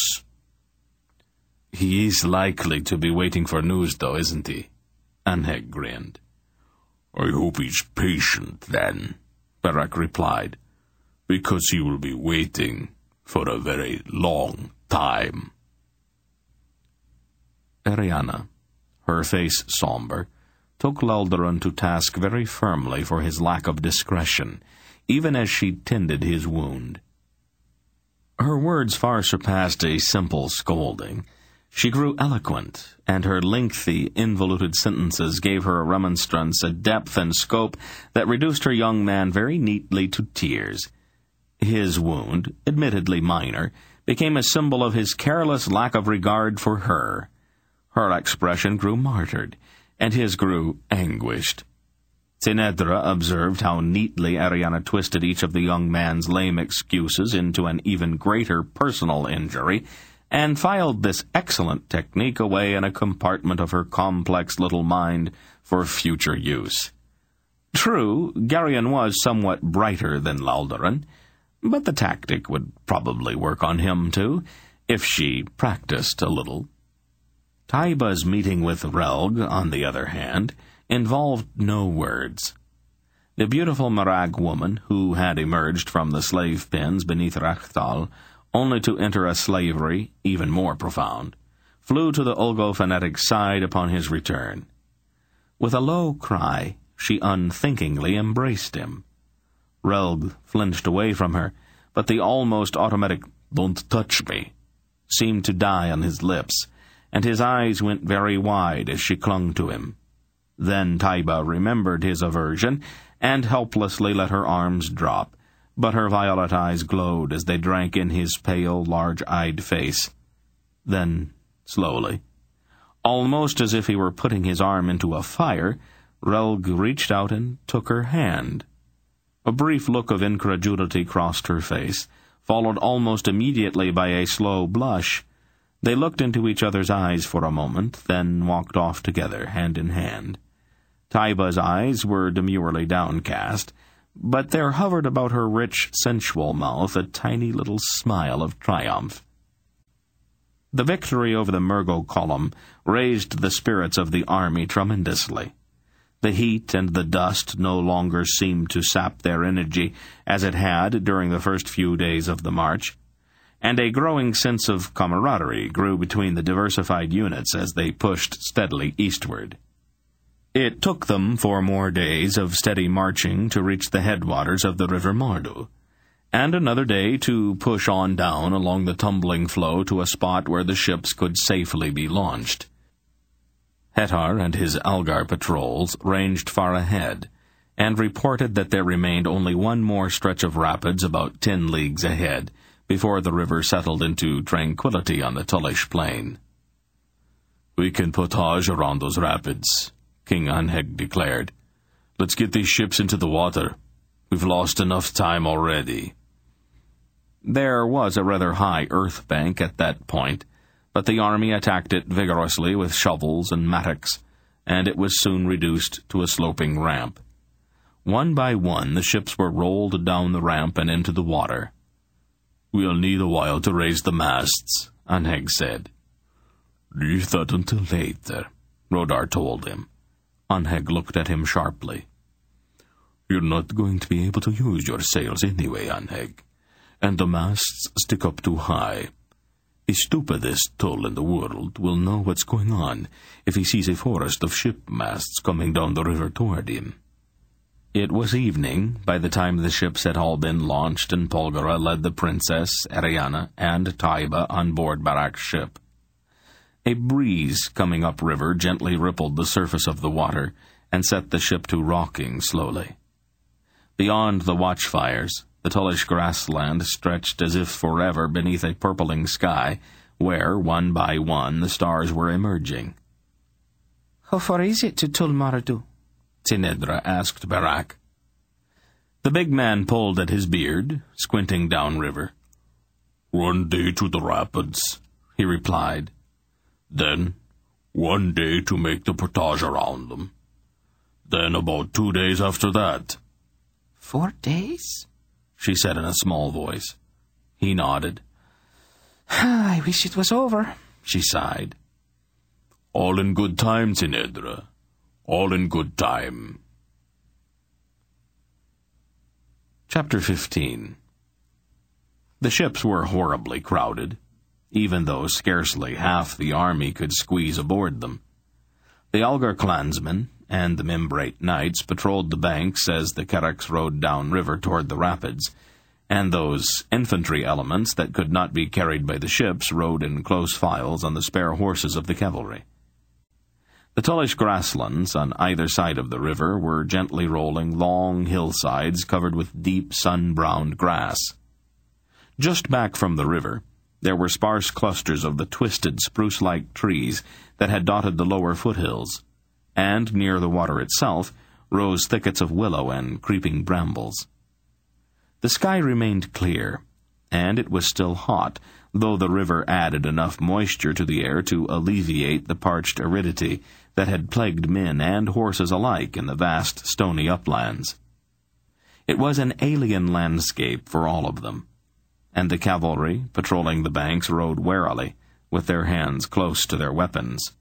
Speaker 1: "He is likely to be waiting for news, though, isn't he?" Anheg grinned.
Speaker 4: "I hope he's patient, then,"
Speaker 1: Barak replied,
Speaker 4: "because he will be waiting for a very long time."
Speaker 1: Eriana, her face somber, took Laldaran to task very firmly for his lack of discretion, even as she tended his wound. Her words far surpassed a simple scolding. She grew eloquent, and her lengthy, involuted sentences gave her remonstrance a depth and scope that reduced her young man very neatly to tears. His wound, admittedly minor, became a symbol of his careless lack of regard for her. Her expression grew martyred, and his grew anguished. Tinedra observed how neatly Eriana twisted each of the young man's lame excuses into an even greater personal injury, and filed this excellent technique away in a compartment of her complex little mind for future use. True, Garion was somewhat brighter than Laldaran, but the tactic would probably work on him, too, if she practiced a little. Taiba's meeting with Relg, on the other hand, involved no words. The beautiful Marag woman, who had emerged from the slave pens beneath Rachtal, only to enter a slavery even more profound, flew to the Ulgo fanatic's side upon his return. With a low cry, she unthinkingly embraced him. Relg flinched away from her, but the almost automatic "Don't touch me" seemed to die on his lips, and his eyes went very wide as she clung to him. Then Taiba remembered his aversion, and helplessly let her arms drop, but her violet eyes glowed as they drank in his pale, large-eyed face. Then, slowly, almost as if he were putting his arm into a fire, Relg reached out and took her hand. A brief look of incredulity crossed her face, followed almost immediately by a slow blush. They looked into each other's eyes for a moment, then walked off together, hand in hand. Taiba's eyes were demurely downcast, but there hovered about her rich, sensual mouth a tiny little smile of triumph. The victory over the Murgo column raised the spirits of the army tremendously. The heat and the dust no longer seemed to sap their energy as it had during the first few days of the march, and a growing sense of camaraderie grew between the diversified units as they pushed steadily eastward. It took them 4 more days of steady marching to reach the headwaters of the river Mardu, and another day to push on down along the tumbling flow to a spot where the ships could safely be launched. Hetar and his Algar patrols ranged far ahead, and reported that there remained only one more stretch of rapids about 10 leagues ahead, before the river settled into tranquility on the Tulish plain.
Speaker 4: We can portage around those rapids, King Anheg declared. Let's get these ships into the water. We've lost enough time already.
Speaker 1: There was a rather high earth bank at that point, but the army attacked it vigorously with shovels and mattocks, and it was soon reduced to a sloping ramp. One by one, the ships were rolled down the ramp and into the water.
Speaker 4: We'll need a while to raise the masts, Anheg said.
Speaker 3: Leave that until later, Rodar told him.
Speaker 1: Anheg looked at him sharply.
Speaker 3: You're not going to be able to use your sails anyway, Anheg, and the masts stick up too high. The stupidest Tull in the world will know what's going on if he sees a forest of ship masts coming down the river toward him.
Speaker 1: It was evening by the time the ships had all been launched, and Polgara led the Princess, Ariana, and Taiba on board Barak's ship. A breeze coming upriver gently rippled the surface of the water and set the ship to rocking slowly. Beyond the watchfires, the Tullish grassland stretched as if forever beneath a purpling sky, where, one by one, the stars were emerging.
Speaker 2: "How far is it to Tull Maradu?"
Speaker 1: Tinedra asked Barak. The big man pulled at his beard, squinting downriver.
Speaker 3: 1 day to the rapids,
Speaker 1: he replied.
Speaker 3: Then 1 day to make the portage around them. Then about 2 days after that.
Speaker 2: 4 days?
Speaker 1: She said in a small voice. He nodded.
Speaker 2: I wish it was over,
Speaker 1: she sighed.
Speaker 3: All in good time, Tinedra. All in good time.
Speaker 1: Chapter 15. The ships were horribly crowded, even though scarcely half the army could squeeze aboard them. The Algar clansmen and the Mimbrate knights patrolled the banks as the Kerraks rode downriver toward the rapids, and those infantry elements that could not be carried by the ships rode in close files on the spare horses of the cavalry. The Tullish grasslands on either side of the river were gently rolling long hillsides covered with deep sun-browned grass. Just back from the river, there were sparse clusters of the twisted spruce-like trees that had dotted the lower foothills, and near the water itself rose thickets of willow and creeping brambles. The sky remained clear, and it was still hot, though the river added enough moisture to the air to alleviate the parched aridity that had plagued men and horses alike in the vast stony uplands. It was an alien landscape for all of them, and the cavalry, patrolling the banks, rode warily, with their hands close to their weapons.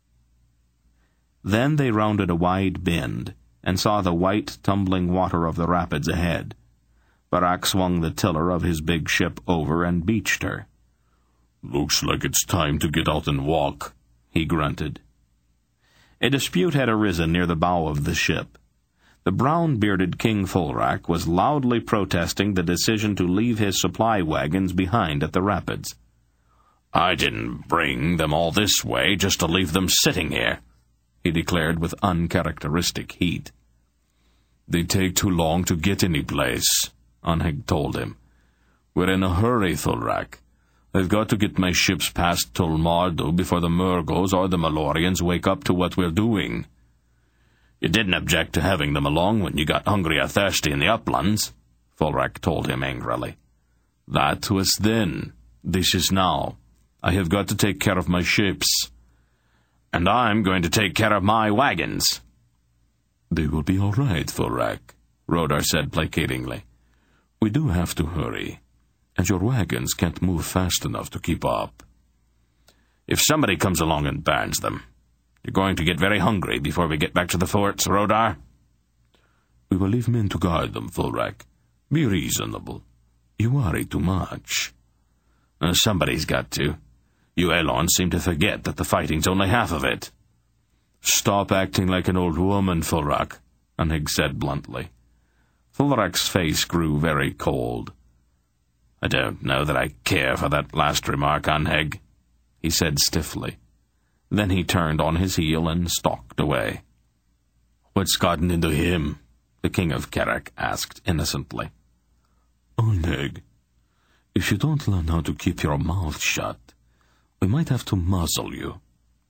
Speaker 1: Then they rounded a wide bend, and saw the white, tumbling water of the rapids ahead. Barak swung the tiller of his big ship over and beached her.
Speaker 3: Looks like it's time to get out and walk, he grunted.
Speaker 1: A dispute had arisen near the bow of the ship. The brown-bearded King Fulrak was loudly protesting the decision to leave his supply wagons behind at the rapids.
Speaker 4: I didn't bring them all this way just to leave them sitting here, he declared with uncharacteristic heat.
Speaker 3: They take too long to get any place, Anheg told him. We're in a hurry, Fulrak. I've got to get my ships past Tull Mardu before the Murgos or the Malorians wake up to what we're doing.
Speaker 4: You didn't object to having them along when you got hungry or thirsty in the uplands, Fulrak told him angrily.
Speaker 3: That was then. This is now. I have got to take care of my ships.
Speaker 4: And I'm going to take care of my wagons.
Speaker 3: They will be all right, Fulrak, Rodar said placatingly. We do have to hurry, and your wagons can't move fast enough to keep up.
Speaker 4: If somebody comes along and burns them, you're going to get very hungry before we get back to the forts, Rodar.
Speaker 3: We will leave men to guard them, Fulrak. Be reasonable. You worry too much.
Speaker 4: Somebody's got to. You Elons seem to forget that the fighting's only half of it.
Speaker 3: Stop acting like an old woman, Fulrak, Anheg said bluntly.
Speaker 1: Fulrak's face grew very cold.
Speaker 4: I don't know that I care for that last remark, Anheg, he said stiffly.
Speaker 1: Then he turned on his heel and stalked away.
Speaker 3: What's gotten into him?
Speaker 1: The King of Kerrak asked innocently.
Speaker 3: Anheg, if you don't learn how to keep your mouth shut, we might have to muzzle you,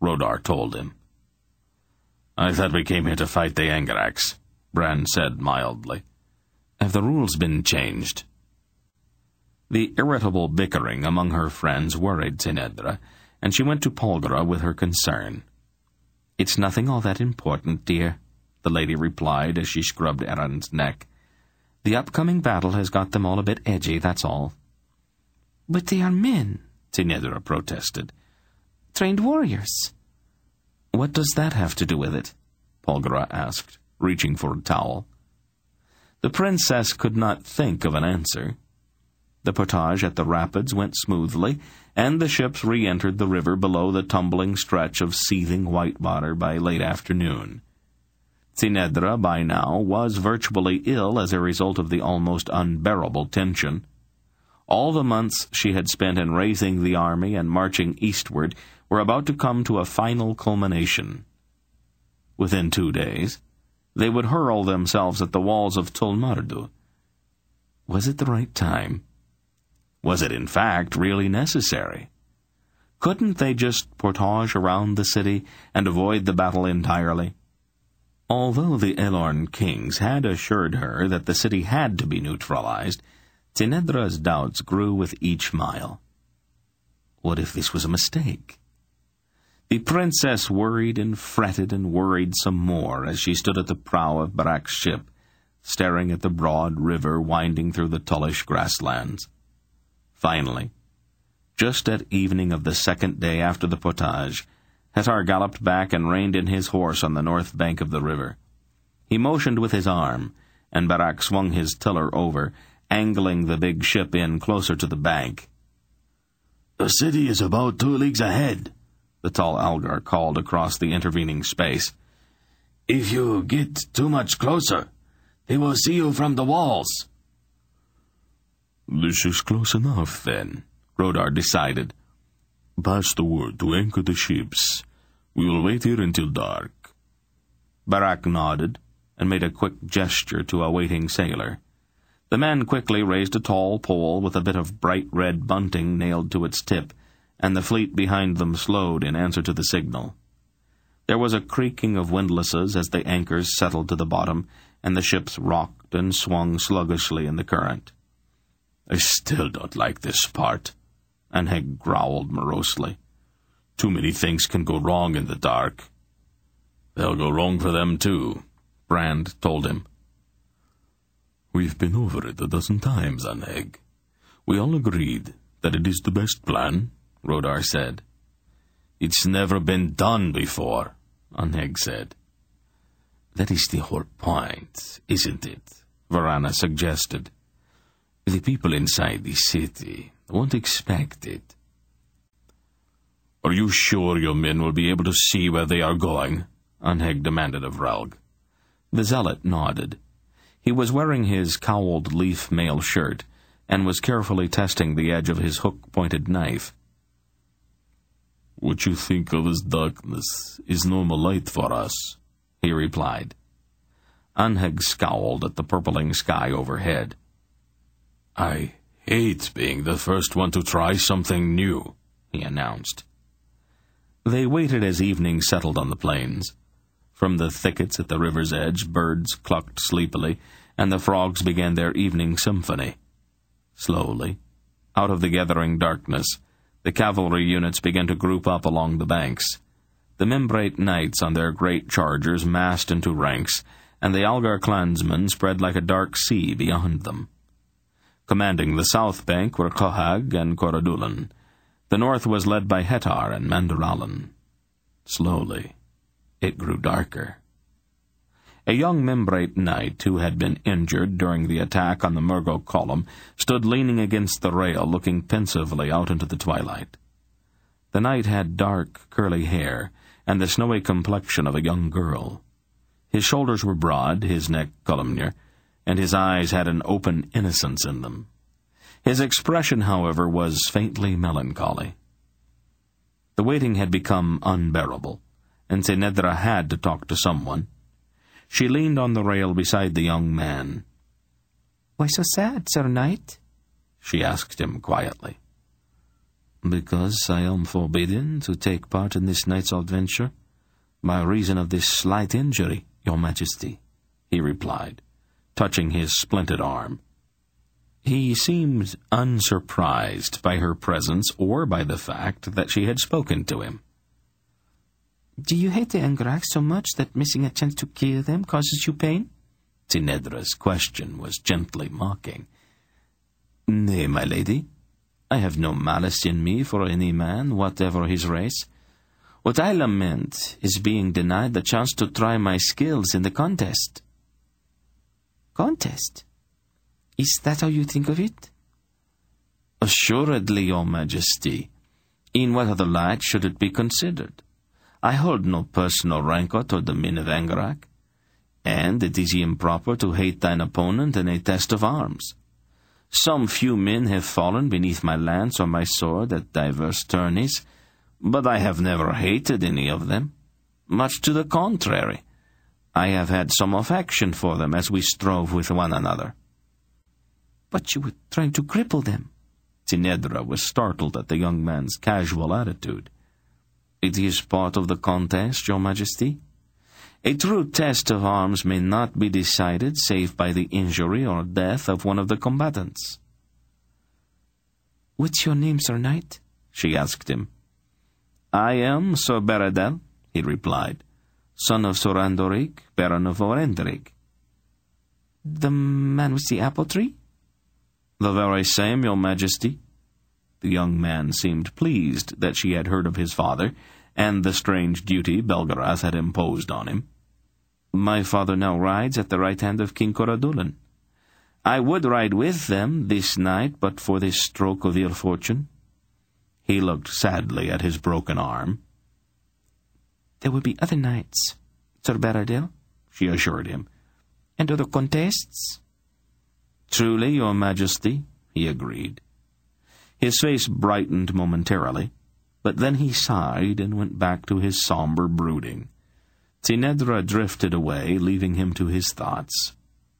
Speaker 1: Rodar told him. "I thought we came here to fight the Angaraks," Bran said mildly. "Have the rules been changed?" The irritable bickering among her friends worried Tinedra, and she went to Polgara with her concern. "It's nothing all that important, dear," the lady replied as she scrubbed Eren's neck. "The upcoming battle has got them all a bit edgy, that's all."
Speaker 2: "But they are men,"
Speaker 1: Tinedra protested.
Speaker 2: "Trained warriors."
Speaker 1: "What does that have to do with it?" Polgara asked, reaching for a towel. The princess could not think of an answer. The portage at the rapids went smoothly, and the ships re-entered the river below the tumbling stretch of seething white water by late afternoon. Tinedra, by now, was virtually ill as a result of the almost unbearable tension. All the months she had spent in raising the army and marching eastward were about to come to a final culmination. Within 2 days, they would hurl themselves at the walls of Tolmardu. Was it the right time? Was it, in fact, really necessary? Couldn't they just portage around the city and avoid the battle entirely? Although the Elorn kings had assured her that the city had to be neutralized, Tinedra's doubts grew with each mile. What if this was a mistake? The princess worried and fretted and worried some more as she stood at the prow of Barak's ship, staring at the broad river winding through the tullish grasslands. Finally, just at evening of the second day after the portage, Hettar galloped back and reined in his horse on the north bank of the river. He motioned with his arm, and Barak swung his tiller over, angling the big ship in closer to the bank.
Speaker 3: "The city is about 2 leagues ahead," the tall Algar called across the intervening space. "If you get too much closer, they will see you from the walls."
Speaker 4: "This is close enough, then," Rodar decided. "Pass the word to anchor the ships. We will wait here until dark."
Speaker 1: Barak nodded and made a quick gesture to a waiting sailor. The man quickly raised a tall pole with a bit of bright red bunting nailed to its tip, and the fleet behind them slowed in answer to the signal. There was a creaking of windlasses as the anchors settled to the bottom, and the ships rocked and swung sluggishly in the current.
Speaker 4: "I still don't like this part," Anheg growled morosely. "Too many things can go wrong in the dark."
Speaker 1: "They'll go wrong for them, too," Brand told him.
Speaker 4: "We've been over it 12 times, Anheg. We all agreed that it is the best plan," Rodar said.
Speaker 1: "It's never been done before," Anheg said.
Speaker 4: "That is the whole point, isn't it?" Varana suggested. "The people inside the city won't expect it."
Speaker 1: "Are you sure your men will be able to see where they are going?" Anheg demanded of Relg. The zealot nodded. He was wearing his cowled leaf mail shirt and was carefully testing the edge of his hook-pointed knife.
Speaker 4: "What you think of as darkness is normal light for us," he replied.
Speaker 1: Anheg scowled at the purpling sky overhead.
Speaker 4: "I hate being the first one to try something new," he announced.
Speaker 1: They waited as evening settled on the plains. From the thickets at the river's edge, birds clucked sleepily, and the frogs began their evening symphony. Slowly, out of the gathering darkness, the cavalry units began to group up along the banks. The Membrate knights on their great chargers massed into ranks, and the Algar clansmen spread like a dark sea beyond them. Commanding the south bank were Kohag and Koradulan. The north was led by Hettar and Mandaralan. Slowly, it grew darker. A young Membrate knight who had been injured during the attack on the Murgo column stood leaning against the rail, looking pensively out into the twilight. The knight had dark, curly hair and the snowy complexion of a young girl. His shoulders were broad, his neck columnar, and his eyes had an open innocence in them. His expression, however, was faintly melancholy. The waiting had become unbearable, and Tinedra had to talk to someone. She leaned on the rail beside the young man.
Speaker 2: "Why so sad, Sir Knight?"
Speaker 1: she asked him quietly.
Speaker 4: Because I am forbidden to take part in this night's adventure, by reason of this slight injury, Your Majesty, he replied, touching his splintered arm. He seemed unsurprised by her presence or by the fact that she had spoken to him.
Speaker 2: Do you hate the Angraak so much that missing a chance to kill them causes you pain?
Speaker 4: Tinedra's question was gently mocking. Nay, my lady, I have no malice in me for any man, whatever his race. What I lament is being denied the chance to try my skills in the contest.
Speaker 2: Contest? Is that how you think of it?
Speaker 4: Assuredly, Your Majesty. In what other light should it be considered? I hold no personal rancor toward the men of Angraak, and it is improper to hate thine opponent in a test of arms. Some few men have fallen beneath my lance or my sword at diverse tourneys, but I have never hated any of them. Much to the contrary, I have had some affection for them as we strove with one another.
Speaker 2: But you were trying to cripple them.
Speaker 4: Tinedra was startled at the young man's casual attitude. It is part of the contest, Your Majesty. A true test of arms may not be decided save by the injury or death of one of the combatants.
Speaker 2: What's your name, Sir Knight? She asked him.
Speaker 4: I am Sir Beradel, he replied, son of Sir Andoric, Baron of Orendric.
Speaker 2: The man with the apple tree?
Speaker 4: The very same, Your Majesty. The young man seemed pleased that she had heard of his father, and the strange duty Belgarath had imposed on him. My father now rides at the right hand of King Coradulan. I would ride with them this night, but for this stroke of ill fortune. He looked sadly at his broken arm.
Speaker 2: There will be other nights, Sir Beradel, she assured him, and other contests.
Speaker 4: Truly, Your Majesty, he agreed. His face brightened momentarily, but then he sighed and went back to his somber brooding. Tinedra drifted away, leaving him to his thoughts.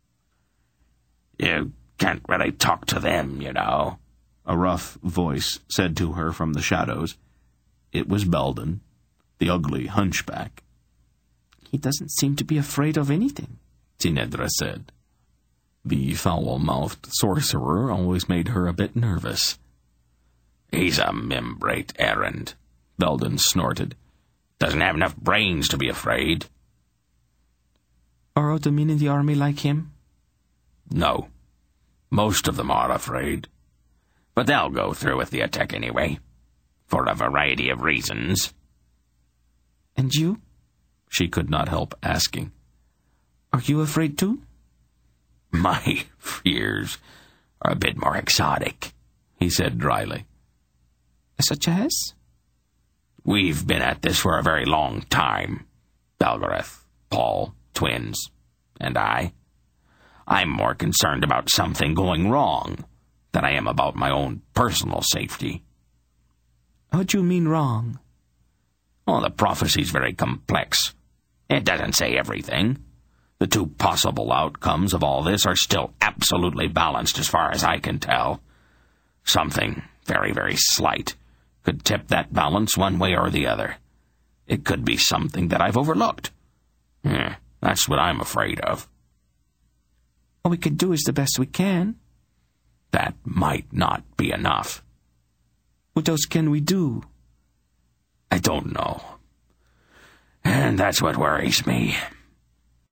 Speaker 3: You can't really talk to them, you know,
Speaker 4: a rough voice said to her from the shadows. It was Belden, the ugly hunchback.
Speaker 2: He doesn't seem to be afraid of anything,
Speaker 4: Tinedra said. The foul-mouthed sorcerer always made her a bit nervous.
Speaker 3: He's a membrate errand, Belden snorted. Doesn't have enough brains to be afraid.
Speaker 2: Are all the men in the army like him?
Speaker 3: No. Most of them are afraid. But they'll go through with the attack anyway, for a variety of reasons.
Speaker 2: And you?
Speaker 4: She could not help asking.
Speaker 2: Are you afraid too?
Speaker 3: My fears are a bit more exotic, he said dryly.
Speaker 2: Such as?
Speaker 3: We've been at this for a very long time. Belgarath, Paul, twins, and I. I'm more concerned about something going wrong than I am about my own personal safety.
Speaker 2: What do you mean wrong?
Speaker 3: Well, the prophecy's very complex. It doesn't say everything. The two possible outcomes of all this are still absolutely balanced as far as I can tell. Something very, very slight could tip that balance one way or the other. It could be something that I've overlooked. That's what I'm afraid of.
Speaker 2: All we could do is the best we can.
Speaker 3: That might not be enough.
Speaker 2: What else can we do?
Speaker 3: I don't know. And that's what worries me.